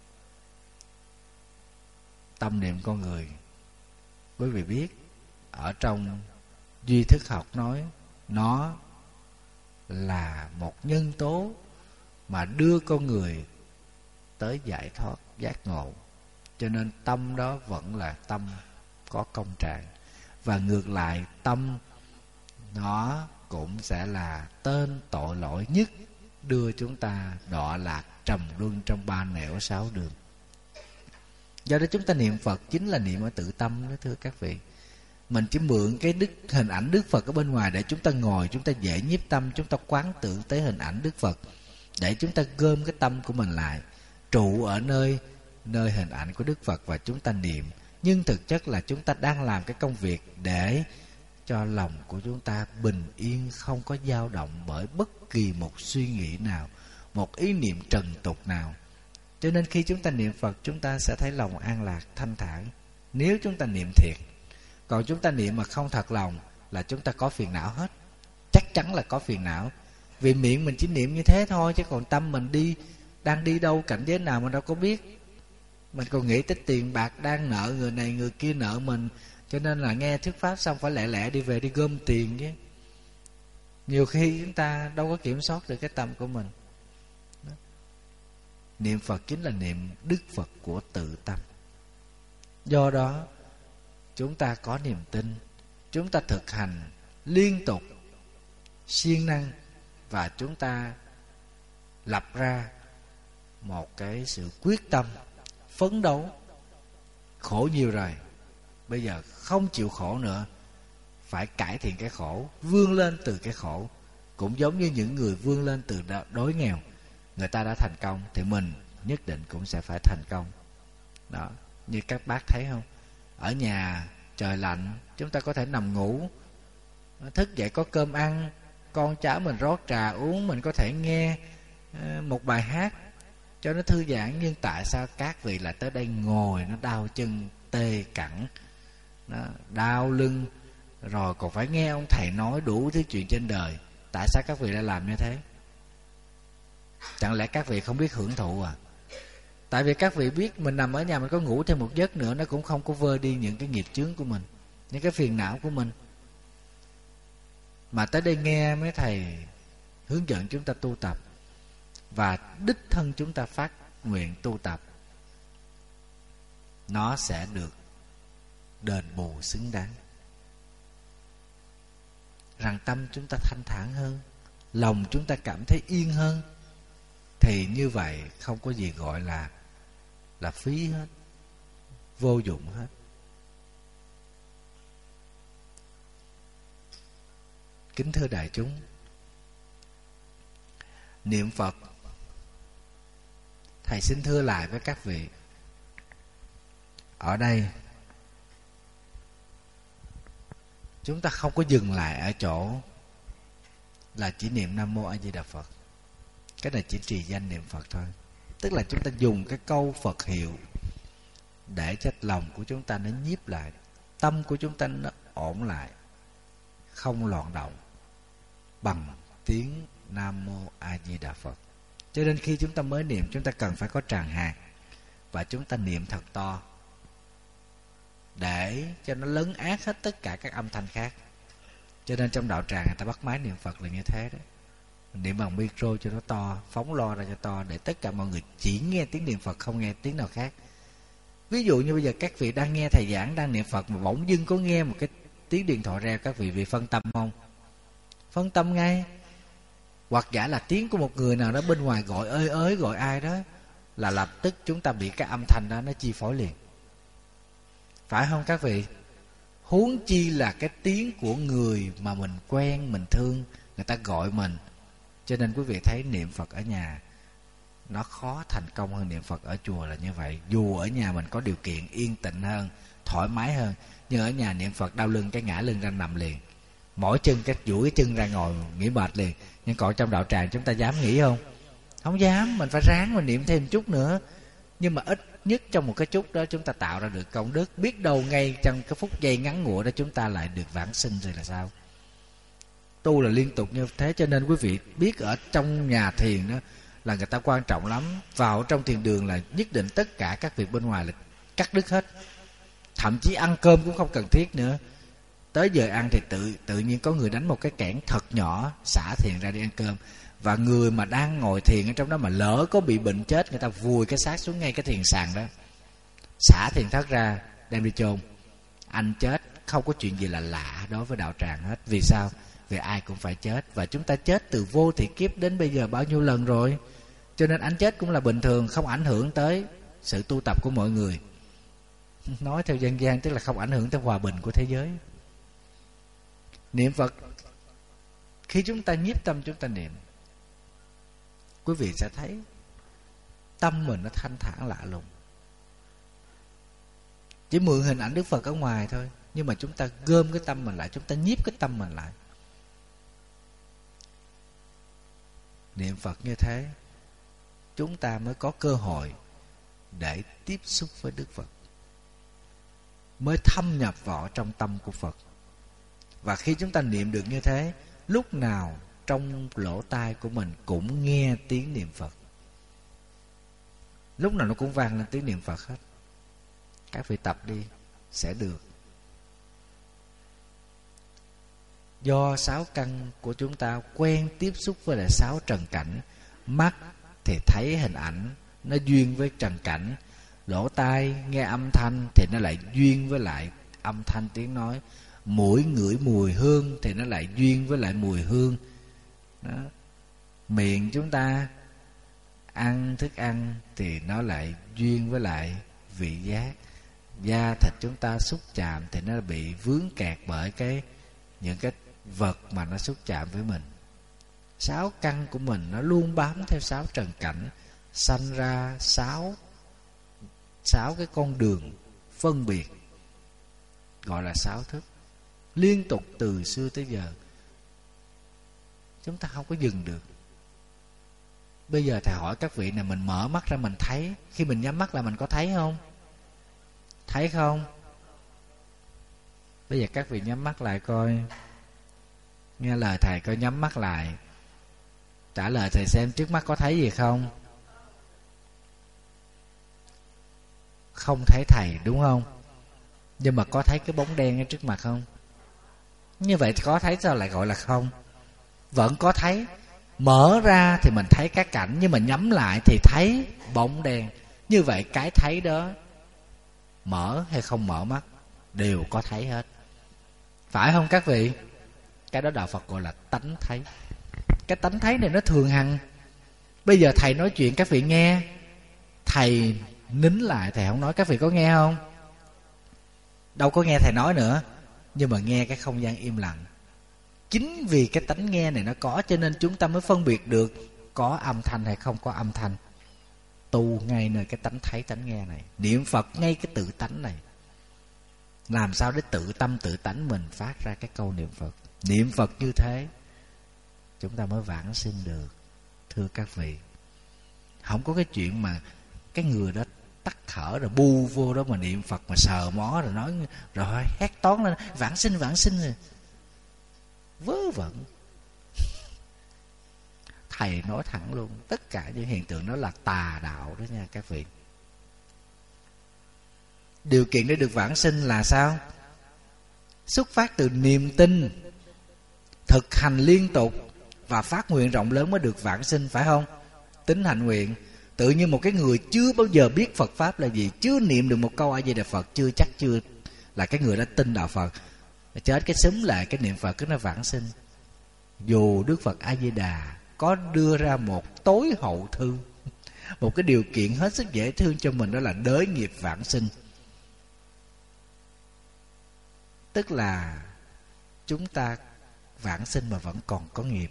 Tâm niệm con người, quý vị biết, ở trong duy thức học nói nó là một nhân tố mà đưa con người tới giải thoát giác ngộ. Cho nên tâm đó vẫn là tâm có công trạng. Và ngược lại, tâm nó cũng sẽ là tên tội lỗi nhất, đưa chúng ta đọa lạc trầm luân trong 3 nẻo 6 đường. Do đó chúng ta niệm Phật chính là niệm ở tự tâm đó thưa các vị. Mình chỉ mượn cái hình ảnh Đức Phật ở bên ngoài để chúng ta ngồi, chúng ta dễ nhiếp tâm, chúng ta quán tưởng tới hình ảnh Đức Phật, để chúng ta gom cái tâm của mình lại, trụ ở nơi hình ảnh của Đức Phật và chúng ta niệm. Nhưng thực chất là chúng ta đang làm cái công việc để cho lòng của chúng ta bình yên, không có dao động bởi bất kỳ một suy nghĩ nào, một ý niệm trần tục nào. Cho nên khi chúng ta niệm Phật, chúng ta sẽ thấy lòng an lạc, thanh thản, nếu chúng ta niệm thiệt. Còn chúng ta niệm mà không thật lòng là chúng ta có phiền não hết. Chắc chắn là có phiền não. Vì miệng mình chỉ niệm như thế thôi, chứ còn tâm mình đang đi đâu, cảnh giới nào mình đâu có biết. Mình còn nghĩ tới tiền bạc đang nợ, người này người kia nợ mình, cho nên là nghe thuyết pháp xong phải lẹ lẹ đi về đi gom tiền chứ. Nhiều khi chúng ta đâu có kiểm soát được cái tâm của mình. Niệm Phật chính là niệm Đức Phật của tự tâm. Do đó chúng ta có niềm tin, chúng ta thực hành liên tục, siêng năng, và chúng ta lập ra một cái sự quyết tâm, phấn đấu. Khổ nhiều rồi, bây giờ không chịu khổ nữa, phải cải thiện cái khổ, vươn lên từ cái khổ. Cũng giống như những người vươn lên từ đói nghèo, người ta đã thành công, thì mình nhất định cũng sẽ phải thành công. Đó, như các bác thấy không? Ở nhà trời lạnh, chúng ta có thể nằm ngủ, thức dậy có cơm ăn, con cháu mình rót trà uống, mình có thể nghe một bài hát cho nó thư giãn. Nhưng tại sao các vị lại tới đây ngồi nó đau chân tê cẳng, nó đau lưng, rồi còn phải nghe ông thầy nói đủ thứ chuyện trên đời? Tại sao các vị lại làm như thế? Chẳng lẽ các vị không biết hưởng thụ à? Tại vì các vị biết mình nằm ở nhà, mình có ngủ thêm một giấc nữa, nó cũng không có vơi đi những cái nghiệp chướng của mình, những cái phiền não của mình. Mà tới đây nghe mấy thầy hướng dẫn chúng ta tu tập, và đích thân chúng ta phát nguyện tu tập, nó sẽ được đền bù xứng đáng. Rằng tâm chúng ta thanh thản hơn, lòng chúng ta cảm thấy yên hơn, thì như vậy không có gì gọi là phí hết, vô dụng hết. Kính thưa đại chúng, niệm Phật Thầy xin thưa lại với các vị, ở đây chúng ta không có dừng lại ở chỗ là chỉ niệm Nam Mô A Di Đà Phật. Cái này chỉ trì danh niệm Phật thôi. Tức là chúng ta dùng cái câu Phật hiệu để cho lòng của chúng ta nó nhiếp lại, tâm của chúng ta nó ổn lại, không loạn động, bằng tiếng Nam Mô A Di Đà Phật. Cho nên khi chúng ta mới niệm, chúng ta cần phải có tràng hạt, và chúng ta niệm thật to để cho nó lấn át hết tất cả các âm thanh khác. Cho nên trong đạo tràng người ta bắt máy niệm Phật là như thế đấy. Niệm bằng micro cho nó to, phóng loa ra cho to, để tất cả mọi người chỉ nghe tiếng niệm Phật, không nghe tiếng nào khác. Ví dụ như bây giờ các vị đang nghe thầy giảng, đang niệm Phật, mà bỗng dưng có nghe một cái tiếng điện thoại reo, các vị bị phân tâm không? Phân tâm ngay. Hoặc giả là tiếng của một người nào đó bên ngoài gọi ơi ới, gọi ai đó, là lập tức chúng ta bị cái âm thanh đó nó chi phối liền. Phải không các vị? Huống chi là cái tiếng của người mà mình quen, mình thương, người ta gọi mình. Cho nên quý vị thấy niệm Phật ở nhà nó khó thành công hơn niệm Phật ở chùa là như vậy. Dù ở nhà mình có điều kiện yên tĩnh hơn, thoải mái hơn, nhưng ở nhà niệm Phật đau lưng cái ngã lưng ra nằm liền, mỏi chân cái duỗi cái chân ra ngồi nghỉ mệt liền. Nhưng còn trong đạo tràng chúng ta dám nghỉ không? Không dám. Mình phải ráng mình niệm thêm chút nữa. Nhưng mà ít nhất trong một cái chút đó chúng ta tạo ra được công đức. Biết đâu ngay trong cái phút giây ngắn ngủa đó chúng ta lại được vãng sinh rồi là sao? Tu là liên tục như thế. Cho nên quý vị biết ở trong nhà thiền đó là người ta quan trọng lắm. Vào trong thiền đường là nhất định tất cả các việc bên ngoài là cắt đứt hết. Thậm chí ăn cơm cũng không cần thiết nữa. Tới giờ ăn thì tự nhiên có người đánh một cái kẽn thật nhỏ, xả thiền ra đi ăn cơm. Và người mà đang ngồi thiền ở trong đó mà lỡ có bị bệnh chết, người ta vùi cái xác xuống ngay cái thiền sàn đó, xả thiền thất ra đem đi chôn. Anh chết không có chuyện gì là lạ đối với đạo tràng hết. Vì sao? Vì ai cũng phải chết. Và chúng ta chết từ vô thị kiếp đến bây giờ bao nhiêu lần rồi. Cho nên anh chết cũng là bình thường, không ảnh hưởng tới sự tu tập của mọi người. Nói theo dân gian tức là không ảnh hưởng tới hòa bình của thế giới. Niệm Phật, khi chúng ta nhiếp tâm chúng ta niệm, quý vị sẽ thấy tâm mình nó thanh thản lạ lùng. Chỉ mượn hình ảnh Đức Phật ở ngoài thôi, nhưng mà chúng ta gom cái tâm mình lại, chúng ta nhiếp cái tâm mình lại. Niệm Phật như thế, chúng ta mới có cơ hội để tiếp xúc với Đức Phật, mới thâm nhập vào trong tâm của Phật. Và khi chúng ta niệm được như thế, lúc nào trong lỗ tai của mình cũng nghe tiếng niệm Phật, lúc nào nó cũng vang lên tiếng niệm Phật hết. Các vị tập đi sẽ được. Do sáu căn của chúng ta quen tiếp xúc với lại sáu trần cảnh. Mắt thì thấy hình ảnh, nó duyên với trần cảnh. Lỗ tai nghe âm thanh thì nó lại duyên với lại âm thanh tiếng nói. Mũi ngửi mùi hương thì nó lại duyên với lại mùi hương đó. Miệng chúng ta ăn thức ăn thì nó lại duyên với lại vị giác. Da thịt chúng ta xúc chạm thì nó bị vướng kẹt bởi những cái vật mà nó xúc chạm với mình. Sáu căn của mình nó luôn bám theo sáu trần cảnh, sanh ra sáu cái con đường phân biệt, gọi là sáu thức, liên tục từ xưa tới giờ. Chúng ta không có dừng được. Bây giờ thầy hỏi các vị này, mình mở mắt ra mình thấy, khi mình nhắm mắt là mình có thấy không? Thấy không? Bây giờ các vị nhắm mắt lại coi, nghe lời thầy coi, nhắm mắt lại, trả lời thầy xem trước mắt có thấy gì không? Không thấy thầy đúng không? Nhưng mà có thấy cái bóng đen ở trước mặt không? Như vậy thì có thấy, sao lại gọi là không? Vẫn có thấy. Mở ra thì mình thấy các cảnh, nhưng mà nhắm lại thì thấy bóng đen. Như vậy cái thấy đó, mở hay không mở mắt, đều có thấy hết. Phải không các vị? Cái đó đạo Phật gọi là tánh thấy. Cái tánh thấy này nó thường hằng. Bây giờ thầy nói chuyện các vị nghe, thầy nín lại, thầy không nói, các vị có nghe không? Đâu có nghe thầy nói nữa, nhưng mà nghe cái không gian im lặng. Chính vì cái tánh nghe này nó có, cho nên chúng ta mới phân biệt được có âm thanh hay không có âm thanh. tu ngay nơi cái tánh thấy tánh nghe này, niệm Phật ngay cái tự tánh này. Làm sao để tự tâm tự tánh mình phát ra cái câu niệm Phật. Niệm Phật như thế chúng ta mới vãng sinh được. Thưa các vị, không có cái chuyện mà cái người đó tắt thở rồi bu vô đó mà niệm Phật mà sờ mó rồi nói rồi hét toán lên vãng sinh rồi. Vớ vẩn. Thầy nói thẳng luôn, tất cả những hiện tượng đó là tà đạo đó nha các vị. Điều kiện để được vãng sinh là sao? Xuất phát từ niềm tin, thực hành liên tục và phát nguyện rộng lớn mới được vãng sinh, phải không? Tính hạnh nguyện. Tự nhiên một cái người chưa bao giờ biết Phật Pháp là gì, chưa niệm được một câu A Di Đà Phật, chưa là cái người đã tin đạo Phật, chết cái xúm lại cái niệm Phật cứ nó vãng sinh. Dù Đức Phật A Di Đà có đưa ra một tối hậu thư, một cái điều kiện hết sức dễ thương cho mình, đó là đới nghiệp vãng sinh. Tức là chúng ta vãng sinh mà vẫn còn có nghiệp.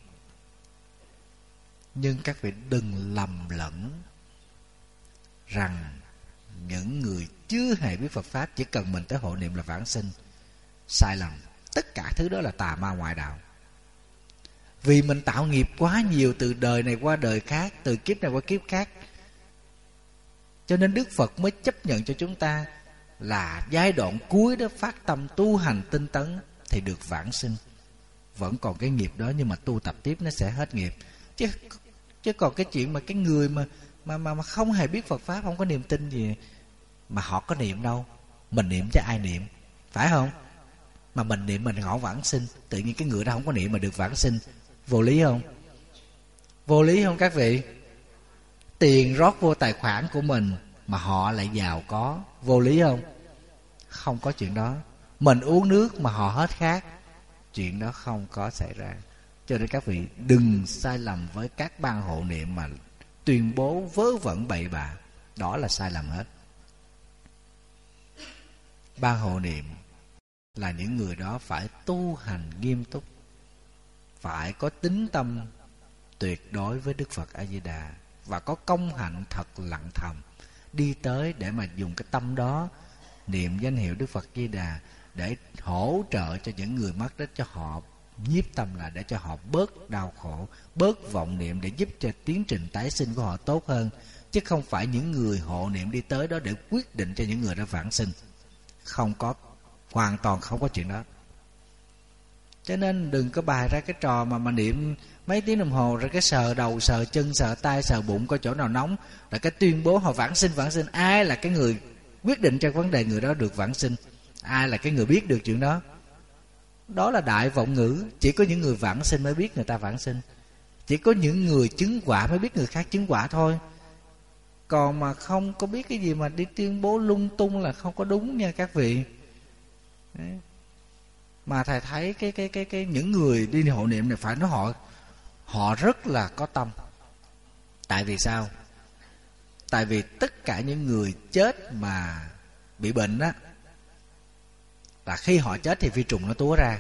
Nhưng các vị đừng lầm lẫn rằng những người chưa hề biết Phật Pháp chỉ cần mình tới hộ niệm là vãng sinh. Sai lầm. Tất cả thứ đó là tà ma ngoại đạo. Vì mình tạo nghiệp quá nhiều từ đời này qua đời khác, từ kiếp này qua kiếp khác, cho nên Đức Phật mới chấp nhận cho chúng ta là giai đoạn cuối đó phát tâm tu hành tinh tấn thì được vãng sinh. Vẫn còn cái nghiệp đó nhưng mà tu tập tiếp nó sẽ hết nghiệp. Chứ còn cái chuyện mà cái người mà không hề biết Phật Pháp, không có niềm tin gì, mà họ có niệm đâu. Mình niệm chứ ai niệm, phải không? Mà mình niệm mình họ vãng sinh, tự nhiên cái người đó không có niệm mà được vãng sinh. Vô lý không? Vô lý không các vị? Tiền rót vô tài khoản của mình mà họ lại giàu có, vô lý không? Không có chuyện đó. Mình uống nước mà họ hết khát, chuyện đó không có xảy ra. Cho nên các vị đừng sai lầm với các ban hộ niệm mà tuyên bố vớ vẩn bậy bạ. Đó là sai lầm hết. Ban hộ niệm là những người đó phải tu hành nghiêm túc, phải có tín tâm tuyệt đối với Đức Phật A Di Đà, và có công hạnh thật lặng thầm, đi tới để mà dùng cái tâm đó niệm danh hiệu Đức Phật A Di Đà để hỗ trợ cho những người mất đó, cho họ nhiếp tâm lại, để cho họ bớt đau khổ, bớt vọng niệm, để giúp cho tiến trình tái sinh của họ tốt hơn. Chứ không phải những người hộ niệm đi tới đó để quyết định cho những người đó vãng sinh. Không có, hoàn toàn không có chuyện đó. Cho nên đừng có bày ra cái trò mà niệm mấy tiếng đồng hồ rồi cái sờ đầu, sờ chân, sờ tay, sờ bụng coi chỗ nào nóng, rồi cái tuyên bố họ vãng sinh. Ai là cái người quyết định cho vấn đề người đó được vãng sinh? Ai là cái người biết được chuyện đó? Đó là đại vọng ngữ. Chỉ có những người vãng sinh mới biết người ta vãng sinh. Chỉ có những người chứng quả mới biết người khác chứng quả thôi. Còn mà không có biết cái gì mà đi tuyên bố lung tung là không có đúng nha các vị. Đấy. Mà thầy thấy cái những người đi hộ niệm này phải nói họ rất là có tâm. Tại vì sao? Tại vì tất cả những người chết mà bị bệnh đó, là khi họ chết thì vi trùng nó túa ra.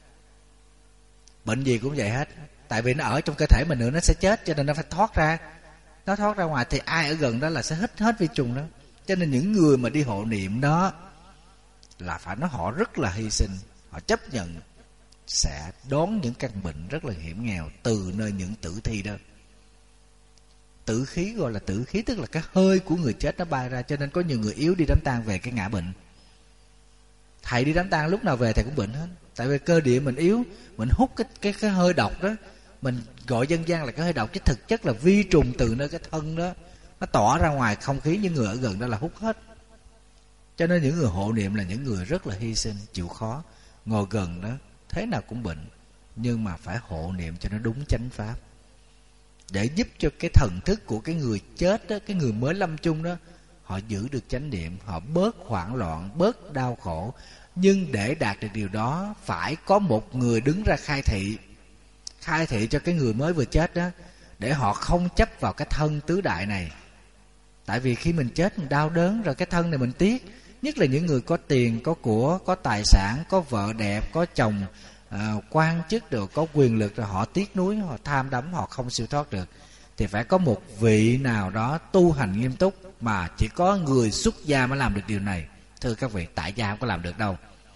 Bệnh gì cũng vậy hết. Tại vì nó ở trong cơ thể mình nữa, nó sẽ chết, cho nên nó phải thoát ra. Nó thoát ra ngoài thì ai ở gần đó là sẽ hít hết vi trùng đó. Cho nên những người mà đi hộ niệm đó là phải nói họ rất là hy sinh. Họ chấp nhận sẽ đón những căn bệnh rất là hiểm nghèo từ nơi những tử thi đó. Tử khí gọi là tử khí, tức là cái hơi của người chết nó bay ra. Cho nên có nhiều người yếu đi đám tang về cái ngã bệnh. Thầy đi đám tang lúc nào về thầy cũng bệnh hết. Tại vì cơ địa mình yếu, mình hút cái hơi độc đó. Mình gọi dân gian là cái hơi độc, chứ thực chất là vi trùng từ nơi cái thân đó nó tỏa ra ngoài không khí, những người ở gần đó là hút hết. Cho nên những người hộ niệm là những người rất là hy sinh, chịu khó, ngồi gần đó thế nào cũng bệnh, nhưng mà phải hộ niệm cho nó đúng chánh pháp, để giúp cho cái thần thức của cái người chết đó, cái người mới lâm chung đó, họ giữ được chánh niệm, họ bớt hoảng loạn, bớt đau khổ. Nhưng để đạt được điều đó phải có một người đứng ra khai thị cho cái người mới vừa chết đó, để họ không chấp vào cái thân tứ đại này. Tại vì khi mình chết mình đau đớn rồi, cái thân này mình tiếc. Nhất là những người có tiền, có của, có tài sản, có vợ đẹp, có chồng quan chức, rồi có quyền lực, rồi họ tiếc nuối, họ tham đắm, họ không siêu thoát được. thì phải có một vị nào đó tu hành nghiêm túc, mà chỉ có người xuất gia mới làm được điều này. Thưa các vị, tại gia không có làm được đâu.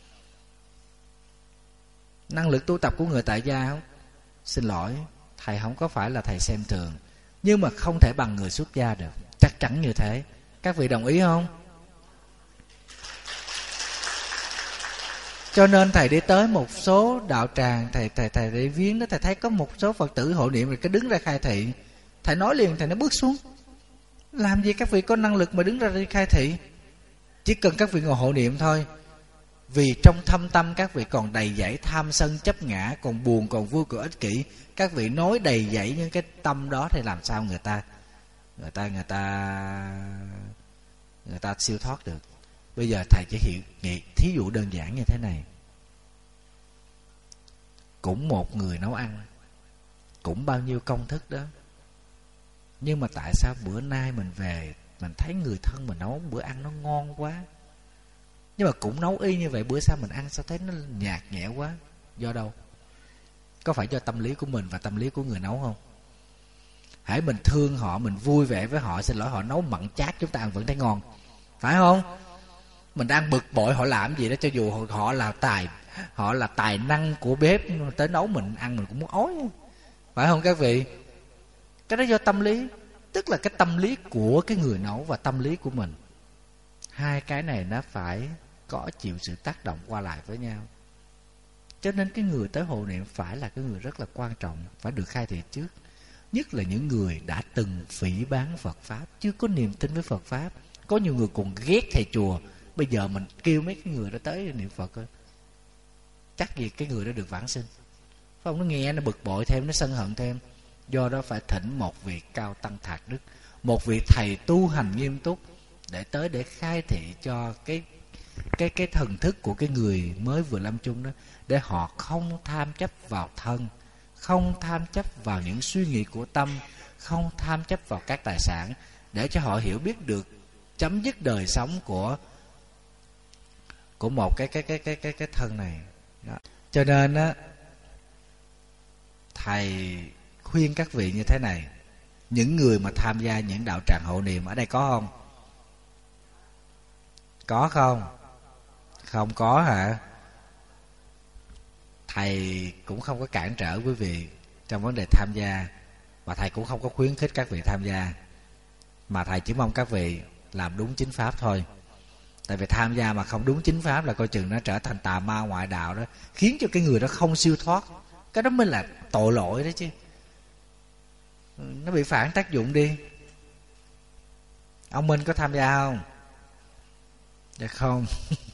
Năng lực tu tập của người tại gia không, xin lỗi, thầy không có phải là thầy xem thường, nhưng mà không thể bằng người xuất gia được, chắc chắn như thế. Các vị đồng ý không? Cho nên thầy đi tới một số đạo tràng, thầy đi viếng đó, thầy thấy có một số Phật tử hộ niệm rồi cái đứng ra khai thị, thầy nói liền, thầy nó bước xuống. Làm gì các vị có năng lực mà đứng ra đi khai thị? Chỉ cần các vị ngồi hộ niệm thôi. Vì trong thâm tâm các vị còn đầy dẫy tham sân chấp ngã, còn buồn, còn vui, còn ích kỷ. Các vị nói đầy dẫy những cái tâm đó thì làm sao người ta siêu thoát được. Bây giờ thầy chỉ thí dụ đơn giản như thế này. Cũng một người nấu ăn, cũng bao nhiêu công thức đó, nhưng mà tại sao bữa nay mình về mình thấy người thân mình nấu bữa ăn nó ngon quá, nhưng mà cũng nấu y như vậy, bữa sau mình ăn sao thấy nó nhạt nhẽo quá? Do đâu? Có phải do tâm lý của mình và tâm lý của người nấu không? Hãy mình thương họ, mình vui vẻ với họ, xin lỗi, họ nấu mặn chát chúng ta ăn vẫn thấy ngon, phải không? Mình đang bực bội họ làm gì đó, cho dù họ là tài năng của bếp, tới nấu mình ăn mình cũng muốn ói, phải không các vị? Cái đó do tâm lý, tức là cái tâm lý của cái người nấu và tâm lý của mình. Hai cái này nó phải có chịu sự tác động qua lại với nhau. Cho nên cái người tới hộ niệm phải là cái người rất là quan trọng, phải được khai thị trước. Nhất là những người đã từng phỉ báng Phật Pháp, chưa có niềm tin với Phật Pháp. Có nhiều người còn ghét thầy chùa. Bây giờ mình kêu mấy cái người đó tới niệm Phật thôi, chắc gì cái người đó được vãng sinh. Phải không? Nó nghe nó bực bội thêm, nó sân hận thêm. Do đó phải thỉnh một vị cao tăng thạc đức, một vị thầy tu hành nghiêm túc, để tới để khai thị cho cái thần thức của cái người mới vừa lâm chung đó, để họ không tham chấp vào thân, không tham chấp vào những suy nghĩ của tâm, không tham chấp vào các tài sản, để cho họ hiểu biết được chấm dứt đời sống của một cái thân này đó. Cho nên á, thầy khuyên các vị như thế này. Những người mà tham gia những đạo tràng hộ niệm ở đây có không? Có không? Không có hả? Thầy cũng không có cản trở quý vị trong vấn đề tham gia, và thầy cũng không có khuyến khích các vị tham gia, mà thầy chỉ mong các vị làm đúng chính pháp thôi. Tại vì tham gia mà không đúng chính pháp là coi chừng nó trở thành tà ma ngoại đạo đó, khiến cho cái người đó không siêu thoát. Cái đó mới là tội lỗi đó chứ. Nó bị phản tác dụng đi. Ông Minh có tham gia không? Dạ không.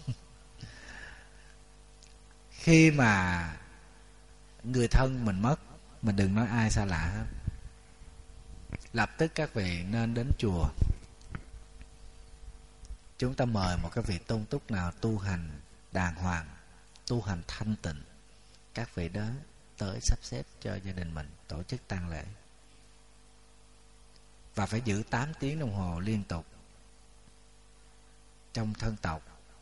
Khi mà người thân mình mất, mình đừng nói ai xa lạ hết, lập tức các vị nên đến chùa. Chúng ta mời một cái vị tôn túc nào tu hành đàng hoàng, tu hành thanh tịnh. Các vị đó tới sắp xếp cho gia đình mình tổ chức tang lễ. Và phải giữ 8 tiếng đồng hồ liên tục trong thân tộc,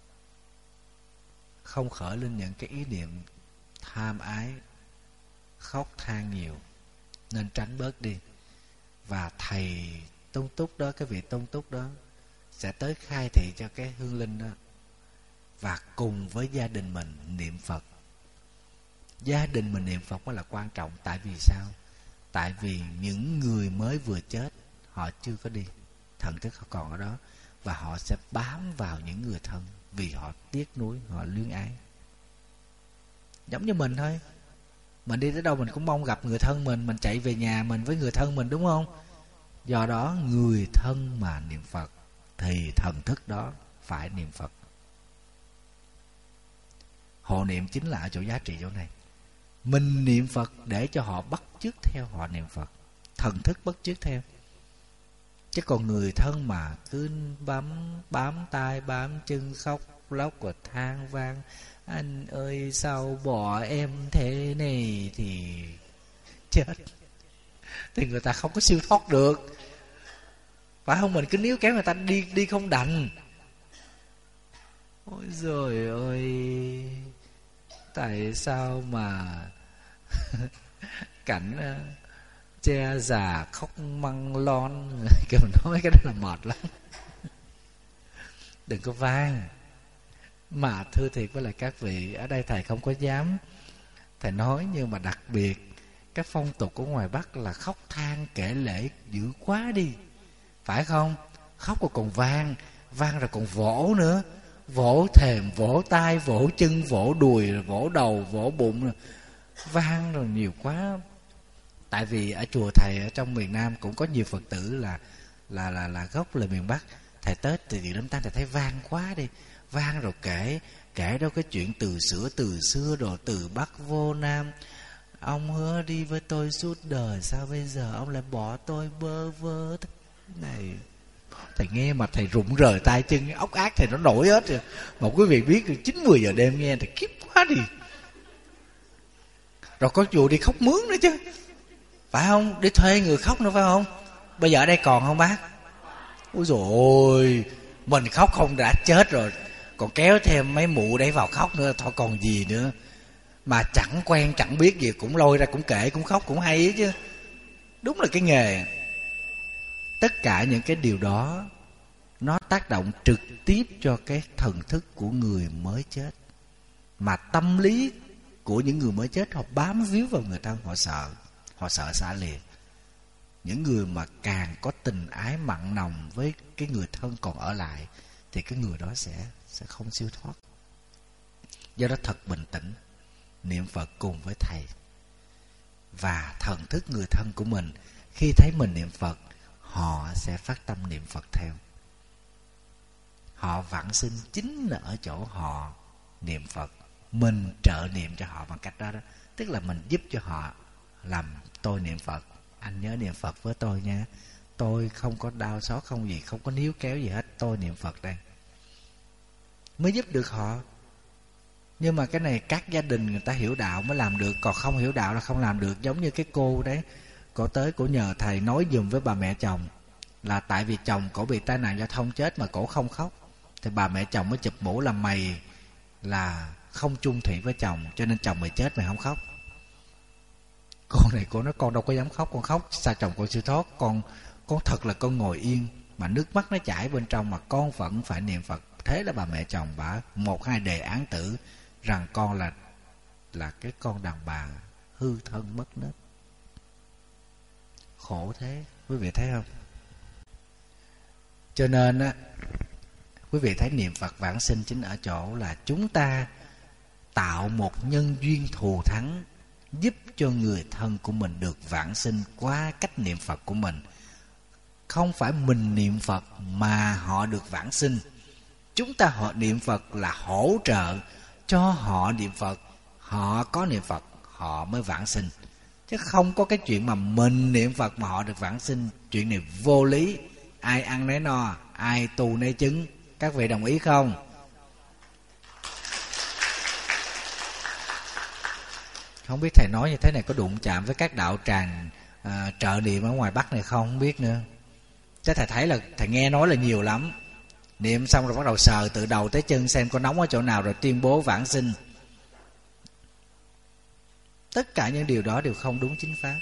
không khởi lên những cái ý niệm tham ái, khóc than nhiều, nên tránh bớt đi. Và thầy tôn túc đó, cái vị tôn túc đó sẽ tới khai thị cho cái hương linh đó, và cùng với gia đình mình niệm Phật. Gia đình mình niệm Phật mới là quan trọng. Tại vì sao? Tại vì những người mới vừa chết, họ chưa có đi, thần thức họ còn ở đó, và họ sẽ bám vào những người thân vì họ tiếc nuối, họ luyến ái. Giống như mình thôi, mình đi tới đâu mình cũng mong gặp người thân mình chạy về nhà mình với người thân mình, đúng không? Do đó người thân mà niệm Phật thì thần thức đó phải niệm Phật. Hộ niệm chính là ở chỗ giá trị chỗ này. Mình niệm Phật để cho họ bắt chước theo họ niệm Phật, thần thức bắt chước theo. Chứ còn người thân mà cứ bám tay bám chân, khóc lóc và than vang, anh ơi sao bỏ em thế này, thì chết. Thì người ta không có siêu thoát được, phải không? Mình cứ níu kéo người ta đi không đành. Ôi giời ơi, tại sao mà cảnh che già khóc măng lon. Kiểu nói cái đó là mệt lắm. Đừng có van. Mà thưa thiệt với lại các vị, ở đây thầy không có dám thầy nói, nhưng mà đặc biệt cái phong tục của ngoài Bắc là khóc than kể lễ dữ quá đi, phải không? Khóc rồi còn van rồi còn vỗ nữa, vỗ thềm, vỗ tay, vỗ chân, vỗ đùi, vỗ đầu, vỗ bụng, van rồi nhiều quá. Tại vì ở chùa thầy ở trong miền Nam cũng có nhiều Phật tử là gốc là miền Bắc. Thầy tới từ Lâm Tăng thầy thấy van quá đi, van rồi kể đâu cái chuyện từ xưa rồi từ Bắc vô Nam. Ông hứa đi với tôi suốt đời, sao bây giờ ông lại bỏ tôi bơ vơ thế này? Thầy nghe mà thầy rụng rời tay chân, ốc ác thầy nó nổi hết rồi. Mà quý vị biết 9-10 giờ đêm nghe thầy khiếp quá đi. Rồi có chùa đi khóc mướn nữa chứ, phải không? Đi thuê người khóc nữa phải không? Bây giờ ở đây còn không bác? Ôi dồi ôi, mình khóc không đã chết rồi, còn kéo thêm mấy mụ để vào khóc nữa, thôi còn gì nữa. Mà chẳng quen chẳng biết gì cũng lôi ra, cũng kể, cũng khóc, cũng hay ấy chứ. Đúng là cái nghề. Tất cả những cái điều đó nó tác động trực tiếp cho cái thần thức của người mới chết. Mà tâm lý của những người mới chết họ bám víu vào người thân, họ sợ xa lìa. Những người mà càng có tình ái mặn nồng với cái người thân còn ở lại thì cái người đó sẽ không siêu thoát. Do đó thật bình tĩnh, niệm Phật cùng với thầy. Và thần thức người thân của mình khi thấy mình niệm Phật, họ sẽ phát tâm niệm Phật theo. Họ vãng sinh chính là ở chỗ họ niệm Phật. Mình trợ niệm cho họ bằng cách đó đó. Tức là mình giúp cho họ làm tôi niệm Phật, anh nhớ niệm Phật với tôi nha. Tôi không có đau xót, không gì, không có níu kéo gì hết, tôi niệm Phật đây. Mới giúp được họ. Nhưng mà cái này các gia đình người ta hiểu đạo mới làm được, còn không hiểu đạo là không làm được. Giống như cái cô đấy, cổ tới cổ nhờ thầy nói giùm với bà mẹ chồng là tại vì chồng cổ bị tai nạn giao thông chết mà cổ không khóc, thì bà mẹ chồng mới chụp mũ là mày là không chung thủy với chồng, cho nên chồng mày chết mày không khóc. Cô này cô nói con đâu có dám khóc, con khóc sao chồng con siêu thoát. Con thật là con ngồi yên mà nước mắt nó chảy bên trong mà con vẫn phải niệm Phật. Thế là bà mẹ chồng bả 1-2 đề án tử rằng con là cái con đàn bà hư thân mất nết. Khổ thế, quý vị thấy không? Cho nên á, quý vị thấy niệm Phật vãng sinh chính ở chỗ là chúng ta tạo một nhân duyên thù thắng, giúp cho người thân của mình được vãng sinh qua cách niệm Phật của mình. Không phải mình niệm Phật mà họ được vãng sinh. Chúng ta họ niệm Phật là hỗ trợ cho họ niệm Phật. Họ có niệm Phật họ mới vãng sinh. Chứ không có cái chuyện mà mình niệm Phật mà họ được vãng sinh. Chuyện này vô lý. Ai ăn nấy no, ai tu nấy chứng. Các vị đồng ý không? Không biết thầy nói như thế này có đụng chạm với các đạo tràng trợ niệm ở ngoài Bắc này không biết nữa. Chứ thầy thấy là thầy nghe nói là nhiều lắm. Niệm xong rồi bắt đầu sờ từ đầu tới chân xem có nóng ở chỗ nào rồi tuyên bố vãng sinh. Tất cả những điều đó đều không đúng chính pháp.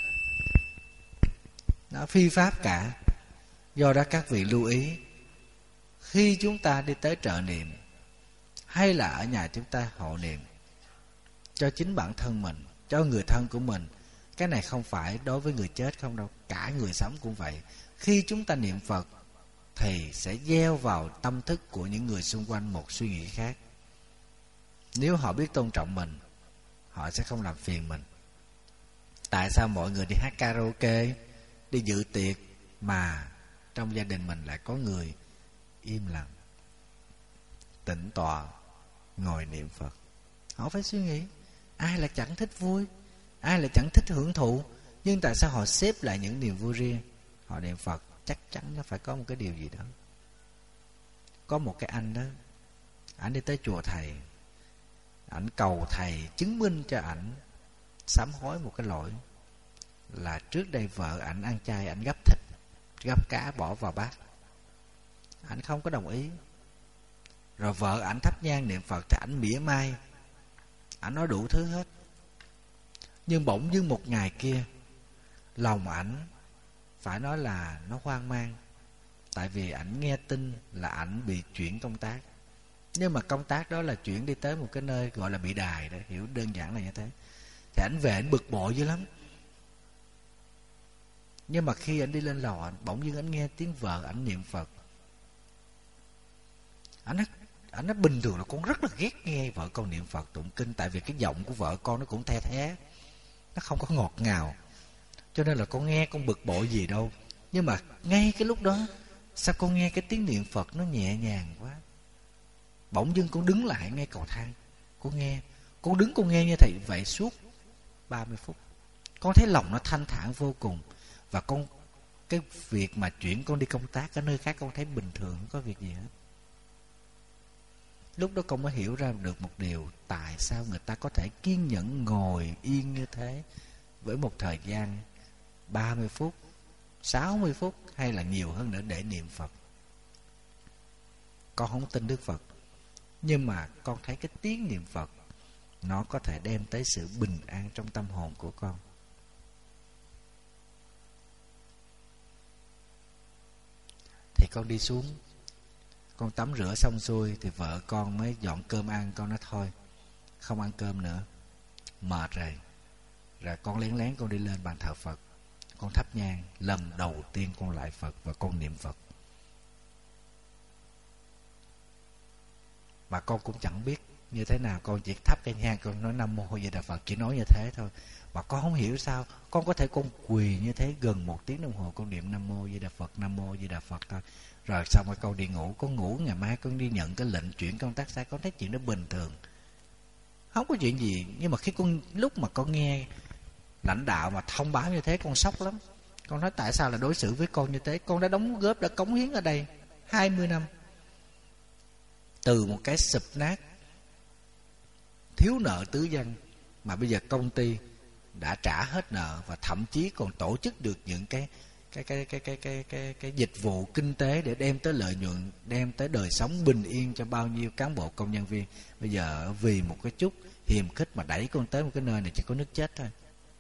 Nó phi pháp cả. Do đó các vị lưu ý, khi chúng ta đi tới trợ niệm hay là ở nhà chúng ta hộ niệm cho chính bản thân mình, cho người thân của mình. Cái này không phải đối với người chết không đâu, cả người sống cũng vậy. Khi chúng ta niệm Phật thì sẽ gieo vào tâm thức của những người xung quanh một suy nghĩ khác. Nếu họ biết tôn trọng mình, họ sẽ không làm phiền mình. Tại sao mọi người đi hát karaoke, đi dự tiệc mà trong gia đình mình lại có người im lặng, tĩnh tọa, ngồi niệm Phật? Họ phải suy nghĩ, ai là chẳng thích vui, ai là chẳng thích hưởng thụ, nhưng tại sao họ xếp lại những niềm vui riêng? Họ niệm Phật chắc chắn nó phải có một cái điều gì đó. Có một cái anh đó, ảnh đi tới chùa thầy, ảnh cầu thầy chứng minh cho ảnh sám hối một cái lỗi là trước đây vợ ảnh ăn chay, ảnh gắp thịt, gắp cá bỏ vào bát. Ảnh không có đồng ý. Rồi vợ ảnh thắp nhang niệm Phật thì ảnh mỉa mai, ảnh nói đủ thứ hết. Nhưng bỗng dưng một ngày kia, lòng ảnh phải nói là nó hoang mang. Tại vì ảnh nghe tin là ảnh bị chuyển công tác. Nhưng mà công tác đó là chuyển đi tới một cái nơi gọi là bị đài đó, hiểu đơn giản là như thế. Thì ảnh về ảnh bực bội dữ lắm. Nhưng mà khi ảnh đi lên lầu, bỗng dưng ảnh nghe tiếng vợ ảnh niệm Phật. Ảnh nói bình thường là con rất là ghét nghe vợ con niệm Phật tụng kinh. Tại vì cái giọng của vợ con nó cũng the thé, nó không có ngọt ngào, cho nên là con nghe con bực bội gì đâu. Nhưng mà ngay cái lúc đó, sao con nghe cái tiếng niệm Phật nó nhẹ nhàng quá. Bỗng dưng con đứng lại ngay cầu thang, con nghe, con đứng con nghe như vậy suốt 30 phút. Con thấy lòng nó thanh thản vô cùng. Và cái việc mà chuyển con đi công tác ở nơi khác con thấy bình thường, không có việc gì hết. Lúc đó con mới hiểu ra được một điều, tại sao người ta có thể kiên nhẫn ngồi yên như thế với một thời gian 30 phút, 60 phút hay là nhiều hơn nữa để niệm Phật. Con không tin Đức Phật, nhưng mà con thấy cái tiếng niệm Phật nó có thể đem tới sự bình an trong tâm hồn của con. Thì con đi xuống, con tắm rửa xong xuôi thì vợ con mới dọn cơm ăn. Con nói thôi, không ăn cơm nữa, mệt rồi. Rồi con lén lén con đi lên bàn thờ Phật, con thắp nhang. Lần đầu tiên con lại Phật và con niệm Phật. Mà con cũng chẳng biết như thế nào, con chỉ thắp cái nhang, con nói Nam Mô Di Đà Phật, chỉ nói như thế thôi. Mà con không hiểu sao con có thể con quỳ như thế gần 1 tiếng đồng hồ, con niệm Nam Mô Di Đà Phật, Nam Mô Di Đà Phật thôi. Rồi xong rồi con đi ngủ. Con ngủ ngày mai con đi nhận cái lệnh chuyển công tác sai. Con thấy chuyện đó bình thường, không có chuyện gì. Nhưng mà lúc mà con nghe lãnh đạo mà thông báo như thế, con sốc lắm. Con nói tại sao là đối xử với con như thế. Con đã đóng góp, đã cống hiến ở đây 20 năm. Từ một cái sụp nát, thiếu nợ tứ dân, mà bây giờ công ty đã trả hết nợ và thậm chí còn tổ chức được những cái dịch vụ kinh tế để đem tới lợi nhuận, đem tới đời sống bình yên cho bao nhiêu cán bộ công nhân viên. Bây giờ vì một cái chút hiềm khích mà đẩy con tới một cái nơi này chỉ có nước chết thôi.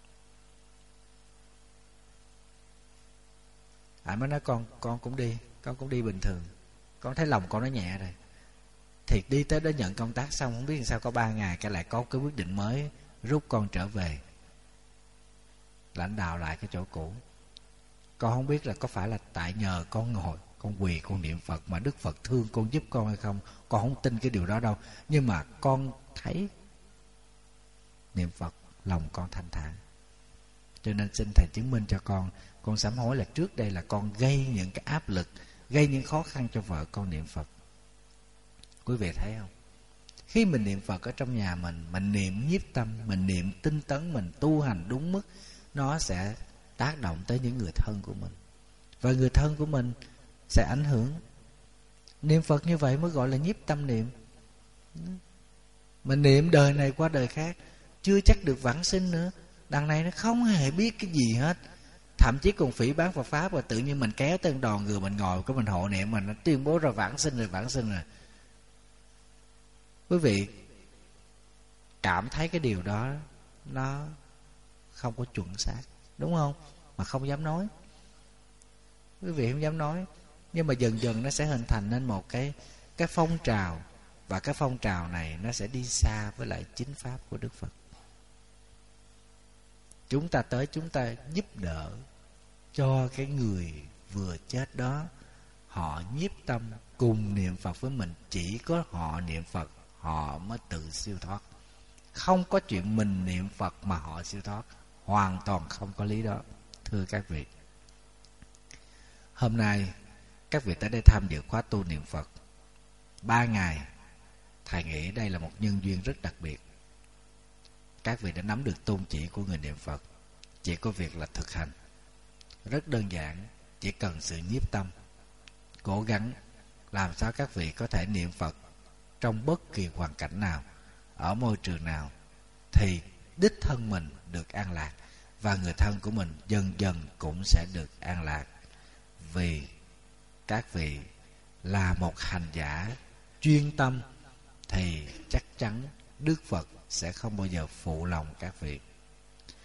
Anh mới nói con cũng đi bình thường. Con thấy lòng con nó nhẹ rồi. Thì đi tới đó nhận công tác xong, không biết sao có 3 ngày cái lại có cái quyết định mới rút con trở về, lãnh đạo lại cái chỗ cũ. Con không biết là có phải là tại nhờ con ngồi, con quỳ, con niệm Phật mà Đức Phật thương con, giúp con hay không. Con không tin cái điều đó đâu. Nhưng mà con thấy niệm Phật lòng con thanh thản. Cho nên xin Thầy chứng minh cho con sám hối là trước đây là con gây những cái áp lực, gây những khó khăn cho vợ con niệm Phật. Quý vị thấy không? Khi mình niệm Phật ở trong nhà mình niệm nhiếp tâm, mình niệm tinh tấn, mình tu hành đúng mức, nó sẽ tác động tới những người thân của mình. Và người thân của mình sẽ ảnh hưởng. Niệm Phật như vậy mới gọi là nhiếp tâm niệm. Mình niệm đời này qua đời khác, chưa chắc được vãng sinh nữa. Đằng này nó không hề biết cái gì hết, thậm chí còn phỉ báng Phật Pháp. Và tự nhiên mình kéo tên đòn người mình ngồi, cái mình hộ niệm, mình nó tuyên bố ra vãng sinh rồi. Quý vị cảm thấy cái điều đó nó không có chuẩn xác, đúng không? Mà không dám nói. Quý vị không dám nói. Nhưng mà dần dần nó sẽ hình thành nên một cái phong trào. Và cái phong trào này nó sẽ đi xa với lại chính pháp của Đức Phật. Chúng ta tới, chúng ta giúp đỡ cho cái người vừa chết đó, họ nhiếp tâm cùng niệm Phật với mình. Chỉ có họ niệm Phật họ mới tự siêu thoát. Không có chuyện mình niệm Phật mà họ siêu thoát. Hoàn toàn không có lý đó. Thưa các vị, hôm nay các vị tới đây tham dự khóa tu niệm Phật 3 ngày. Thầy nghĩ đây là một nhân duyên rất đặc biệt. Các vị đã nắm được tôn chỉ của người niệm Phật. Chỉ có việc là thực hành. Rất đơn giản, chỉ cần sự nhiếp tâm. Cố gắng làm sao các vị có thể niệm Phật trong bất kỳ hoàn cảnh nào, ở môi trường nào, thì đích thân mình được an lạc, và người thân của mình dần dần cũng sẽ được an lạc. Vì các vị là một hành giả chuyên tâm, thì chắc chắn Đức Phật sẽ không bao giờ phụ lòng các vị.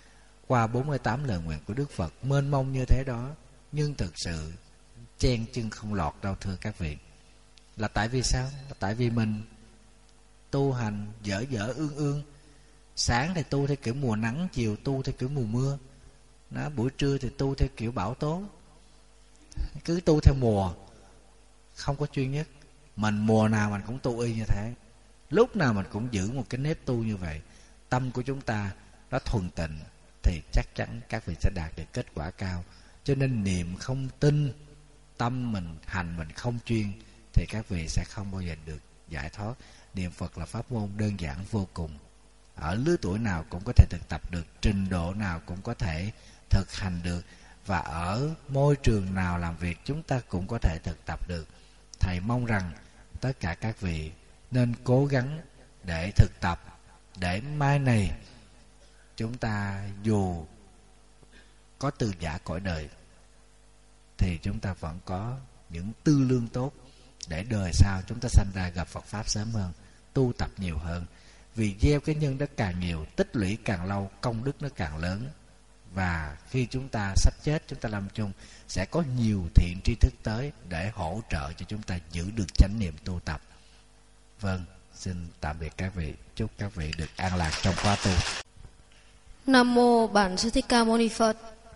qua 48 lời nguyện của Đức Phật mênh mông như thế đó, nhưng thực sự chen chân không lọt đâu thưa các vị. Là tại vì sao? Là tại vì mình tu hành dở dở ương ương. Sáng thì tu theo kiểu mùa nắng, chiều tu theo kiểu mùa mưa, buổi trưa thì tu theo kiểu bão tố. Cứ tu theo mùa, không có chuyên nhất. Mình mùa nào mình cũng tu y như thế, lúc nào mình cũng giữ một cái nếp tu như vậy. Tâm của chúng ta nó thuần tịnh thì chắc chắn các vị sẽ đạt được kết quả cao. Cho nên niệm không tin, tâm mình hành mình không chuyên, thì các vị sẽ không bao giờ được giải thoát. Niệm Phật là pháp môn đơn giản vô cùng, ở lứa tuổi nào cũng có thể thực tập được, trình độ nào cũng có thể thực hành được, và ở môi trường nào làm việc chúng ta cũng có thể thực tập được. Thầy mong rằng tất cả các vị nên cố gắng để thực tập, để mai này chúng ta dù có từ giả cõi đời thì chúng ta vẫn có những tư lương tốt, để đời sau chúng ta sanh ra gặp Phật Pháp sớm hơn, tu tập nhiều hơn. Vì gieo cái nhân đất càng nhiều, tích lũy càng lâu, công đức nó càng lớn. Và khi chúng ta sắp chết, chúng ta lâm chung, sẽ có nhiều thiện tri thức tới để hỗ trợ cho chúng ta giữ được chánh niệm tu tập. Vâng, xin tạm biệt các vị. Chúc các vị được an lạc trong khóa tu. Nam mô Bản Sư Thích Ca Mâu Ni Phật.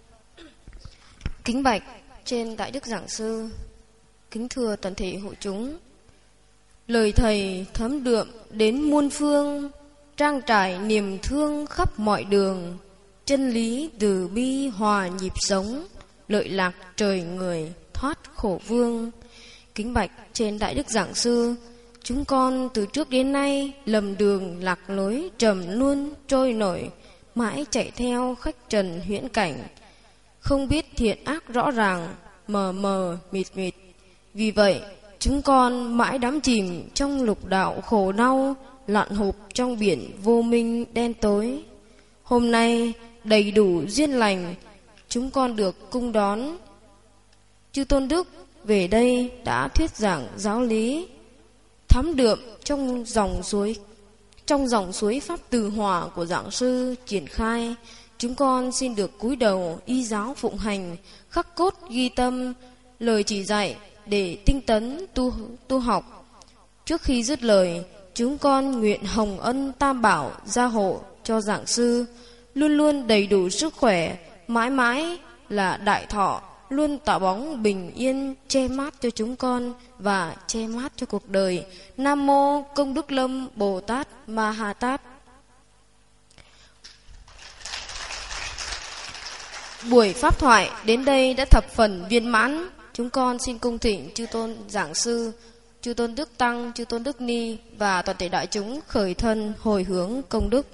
Kính bạch trên Đại Đức Giảng Sư, kính thưa toàn thể hội chúng. Lời thầy thấm đượm đến muôn phương, trang trải niềm thương khắp mọi đường. Chân lý từ bi hòa nhịp sống, lợi lạc trời người thoát khổ vương. Kính bạch trên Đại Đức Giảng Sư, chúng con từ trước đến nay lầm đường lạc lối, trầm luôn trôi nổi, mãi chạy theo khách trần huyễn cảnh, không biết thiện ác rõ ràng, mờ mờ mịt mịt. Vì vậy chúng con mãi đắm chìm trong lục đạo khổ đau, lặn hụp trong biển vô minh đen tối. Hôm nay đầy đủ duyên lành, chúng con được cung đón chư tôn đức về đây đã thuyết giảng giáo lý thấm đượm trong dòng suối pháp từ hòa của giảng sư triển khai. Chúng con xin được cúi đầu y giáo phụng hành, khắc cốt ghi tâm lời chỉ dạy để tinh tấn tu học. Trước khi dứt lời, chúng con nguyện hồng ân tam bảo gia hộ cho giảng sư luôn luôn đầy đủ sức khỏe, mãi mãi là đại thọ, luôn tạo bóng bình yên che mát cho chúng con và che mát cho cuộc đời. Nam mô Công Đức Lâm Bồ Tát Ma Ha Tát. Buổi pháp thoại đến đây đã thập phần viên mãn. Chúng con xin cung thỉnh chư tôn giảng sư, chư tôn đức tăng, chư tôn đức ni và toàn thể đại chúng khởi thân hồi hướng công đức.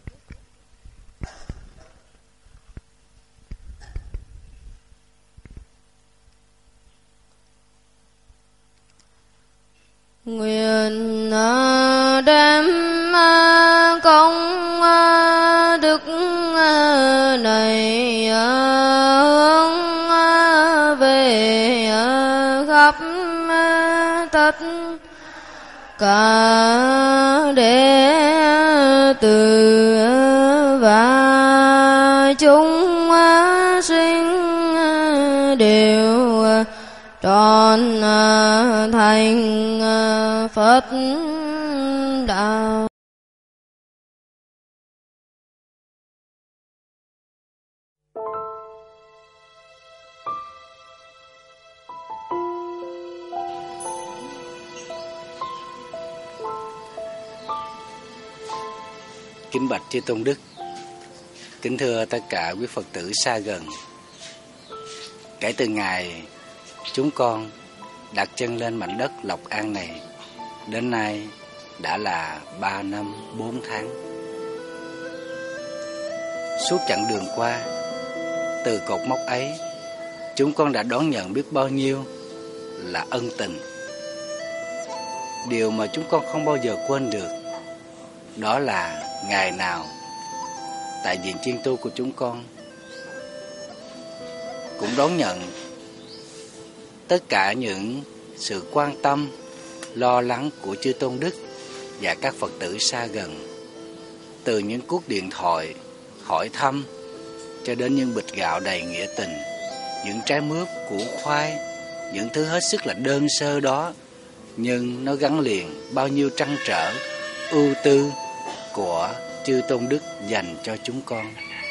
Nguyện đem công đức này hướng về khắp tất cả đệ tử và chúng sinh đều trọn thành Phật đạo. Kính bạch chư tôn đức, kính thưa tất cả quý Phật tử xa gần. Kể từ ngày chúng con đặt chân lên mảnh đất Lộc An này, đến nay đã là 3 năm 4 tháng. Suốt chặng đường qua, từ cột mốc ấy, chúng con đã đón nhận biết bao nhiêu là ân tình. Điều mà chúng con không bao giờ quên được, đó là ngày nào tại viện chiên tu của chúng con cũng đón nhận tất cả những sự quan tâm, lo lắng của chư tôn đức và các Phật tử xa gần. Từ những cuộc điện thoại hỏi thăm, cho đến những bịch gạo đầy nghĩa tình, những trái mướp, củ khoai, những thứ hết sức là đơn sơ đó, nhưng nó gắn liền bao nhiêu trăn trở, ưu tư của chư tôn đức dành cho chúng con.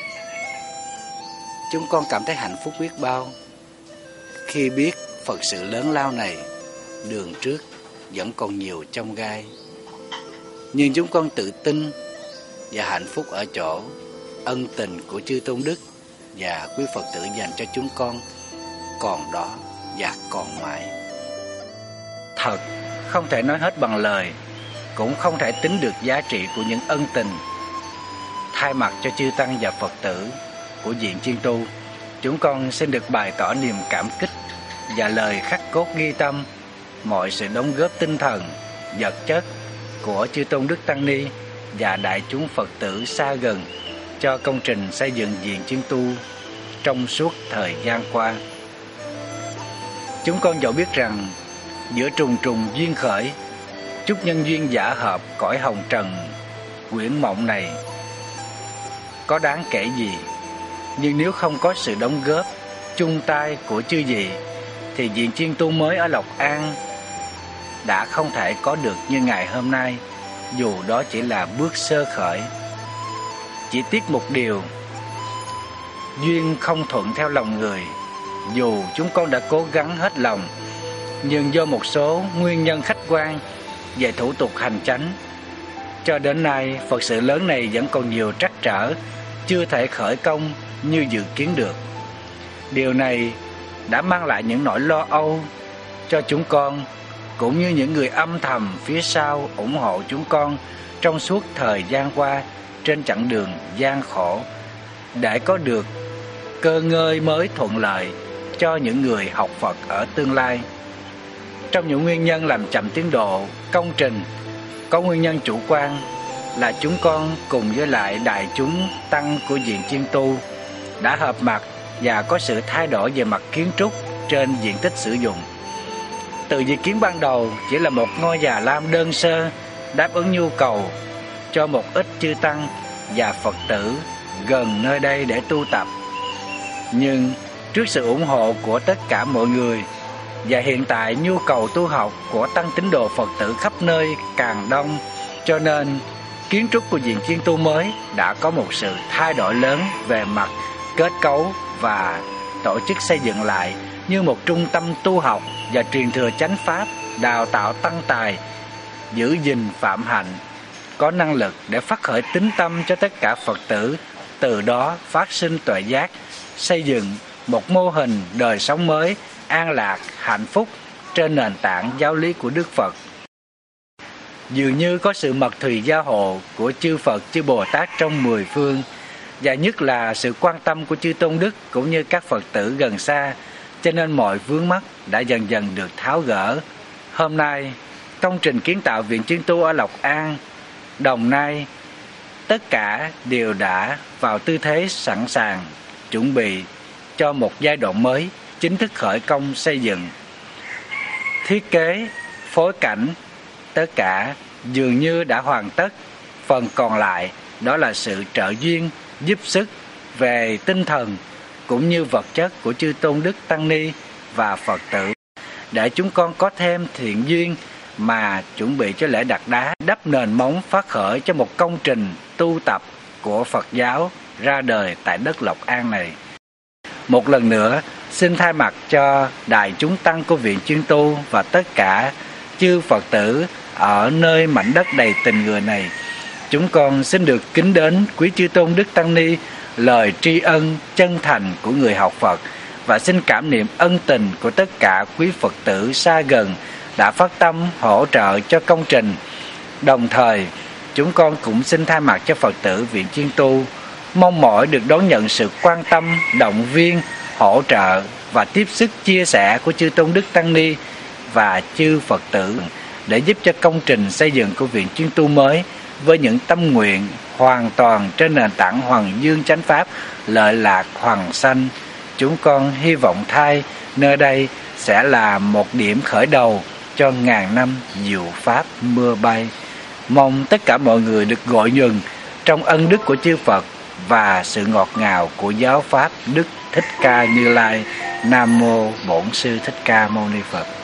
Chúng con cảm thấy hạnh phúc biết bao khi biết Phật sự lớn lao này đường trước vẫn còn nhiều chông gai. Nhưng chúng con tự tin và hạnh phúc ở chỗ ân tình của chư tôn đức và quý Phật tử dành cho chúng con còn đó và còn mãi. Thật không thể nói hết bằng lời, cũng không thể tính được giá trị của những ân tình. Thay mặt cho chư tăng và Phật tử của Viện Chiên Tu, chúng con xin được bày tỏ niềm cảm kích và lời khắc cốt ghi tâm mọi sự đóng góp tinh thần, vật chất của chư tôn đức tăng ni và đại chúng Phật tử xa gần cho công trình xây dựng Viện Chiên Tu trong suốt thời gian qua. Chúng con dẫu biết rằng giữa trùng trùng duyên khởi, chút nhân duyên giả hợp cõi hồng trần quyển mộng này có đáng kể gì, nhưng nếu không có sự đóng góp chung tay của chư vị thì Viện Chiên Tu mới ở Lộc An đã không thể có được như ngày hôm nay, dù đó chỉ là bước sơ khởi. Chỉ tiếc một điều, duyên không thuận theo lòng người. Dù chúng con đã cố gắng hết lòng, nhưng do một số nguyên nhân khách quan về thủ tục hành chánh, cho đến nay Phật sự lớn này vẫn còn nhiều trắc trở, chưa thể khởi công như dự kiến được. Điều này đã mang lại những nỗi lo âu cho chúng con, cũng như những người âm thầm phía sau ủng hộ chúng con trong suốt thời gian qua trên chặng đường gian khổ, để có được cơ ngơi mới thuận lợi cho những người học Phật ở tương lai. Trong những nguyên nhân làm chậm tiến độ công trình, có nguyên nhân chủ quan là chúng con cùng với lại đại chúng tăng của Viện Chiên Tu đã hợp mặt và có sự thay đổi về mặt kiến trúc trên diện tích sử dụng. Từ dự kiến ban đầu chỉ là một ngôi già lam đơn sơ đáp ứng nhu cầu cho một ít chư tăng và Phật tử gần nơi đây để tu tập. Nhưng trước sự ủng hộ của tất cả mọi người và hiện tại nhu cầu tu học của tăng tín đồ Phật tử khắp nơi càng đông, cho nên kiến trúc của Viện Chiên Tu mới đã có một sự thay đổi lớn về mặt kết cấu và tổ chức xây dựng lại như một trung tâm tu học và truyền thừa chánh pháp, đào tạo tăng tài, giữ gìn phạm hạnh, có năng lực để phát khởi tín tâm cho tất cả Phật tử, từ đó phát sinh tuệ giác, xây dựng một mô hình đời sống mới, an lạc, hạnh phúc trên nền tảng giáo lý của Đức Phật. Dường như có sự mật thùy gia hộ của chư Phật, chư Bồ Tát trong 10 phương, và nhất là sự quan tâm của chư Tôn Đức cũng như các Phật tử gần xa, cho nên mọi vướng mắc đã dần dần được tháo gỡ. Hôm nay, công trình kiến tạo Viện Chiên Tu ở Lộc An, Đồng Nai, tất cả đều đã vào tư thế sẵn sàng, chuẩn bị cho một giai đoạn mới chính thức khởi công xây dựng. Thiết kế, phối cảnh, tất cả dường như đã hoàn tất. Phần còn lại đó là sự trợ duyên, giúp sức về tinh thần cũng như vật chất của chư Tôn Đức Tăng Ni và Phật tử, để chúng con có thêm thiện duyên mà chuẩn bị cho lễ đặt đá, đắp nền móng phát khởi cho một công trình tu tập của Phật giáo ra đời tại đất Lộc An này. Một lần nữa, xin thay mặt cho đại chúng tăng của Viện Chiên Tu và tất cả chư Phật tử ở nơi mảnh đất đầy tình người này, chúng con xin được kính đến quý chư Tôn Đức Tăng Ni lời tri ân chân thành của người học Phật, và xin cảm niệm ân tình của tất cả quý Phật tử xa gần đã phát tâm hỗ trợ cho công trình. Đồng thời, chúng con cũng xin thay mặt cho Phật tử Viện Chiên Tu mong mỏi được đón nhận sự quan tâm, động viên, hỗ trợ và tiếp sức chia sẻ của chư Tôn Đức Tăng Ni và chư Phật tử để giúp cho công trình xây dựng của Viện Chiên Tu mới với những tâm nguyện hoàn toàn trên nền tảng Hoàng Dương Chánh Pháp, lợi lạc hoàng sanh. Chúng con hy vọng thay nơi đây sẽ là một điểm khởi đầu cho ngàn năm diệu Pháp mưa bay. Mong tất cả mọi người được gọi nhuần trong ân đức của chư Phật và sự ngọt ngào của giáo pháp Đức Thích Ca Như Lai. Nam mô Bổn Sư Thích Ca Mâu Ni Phật.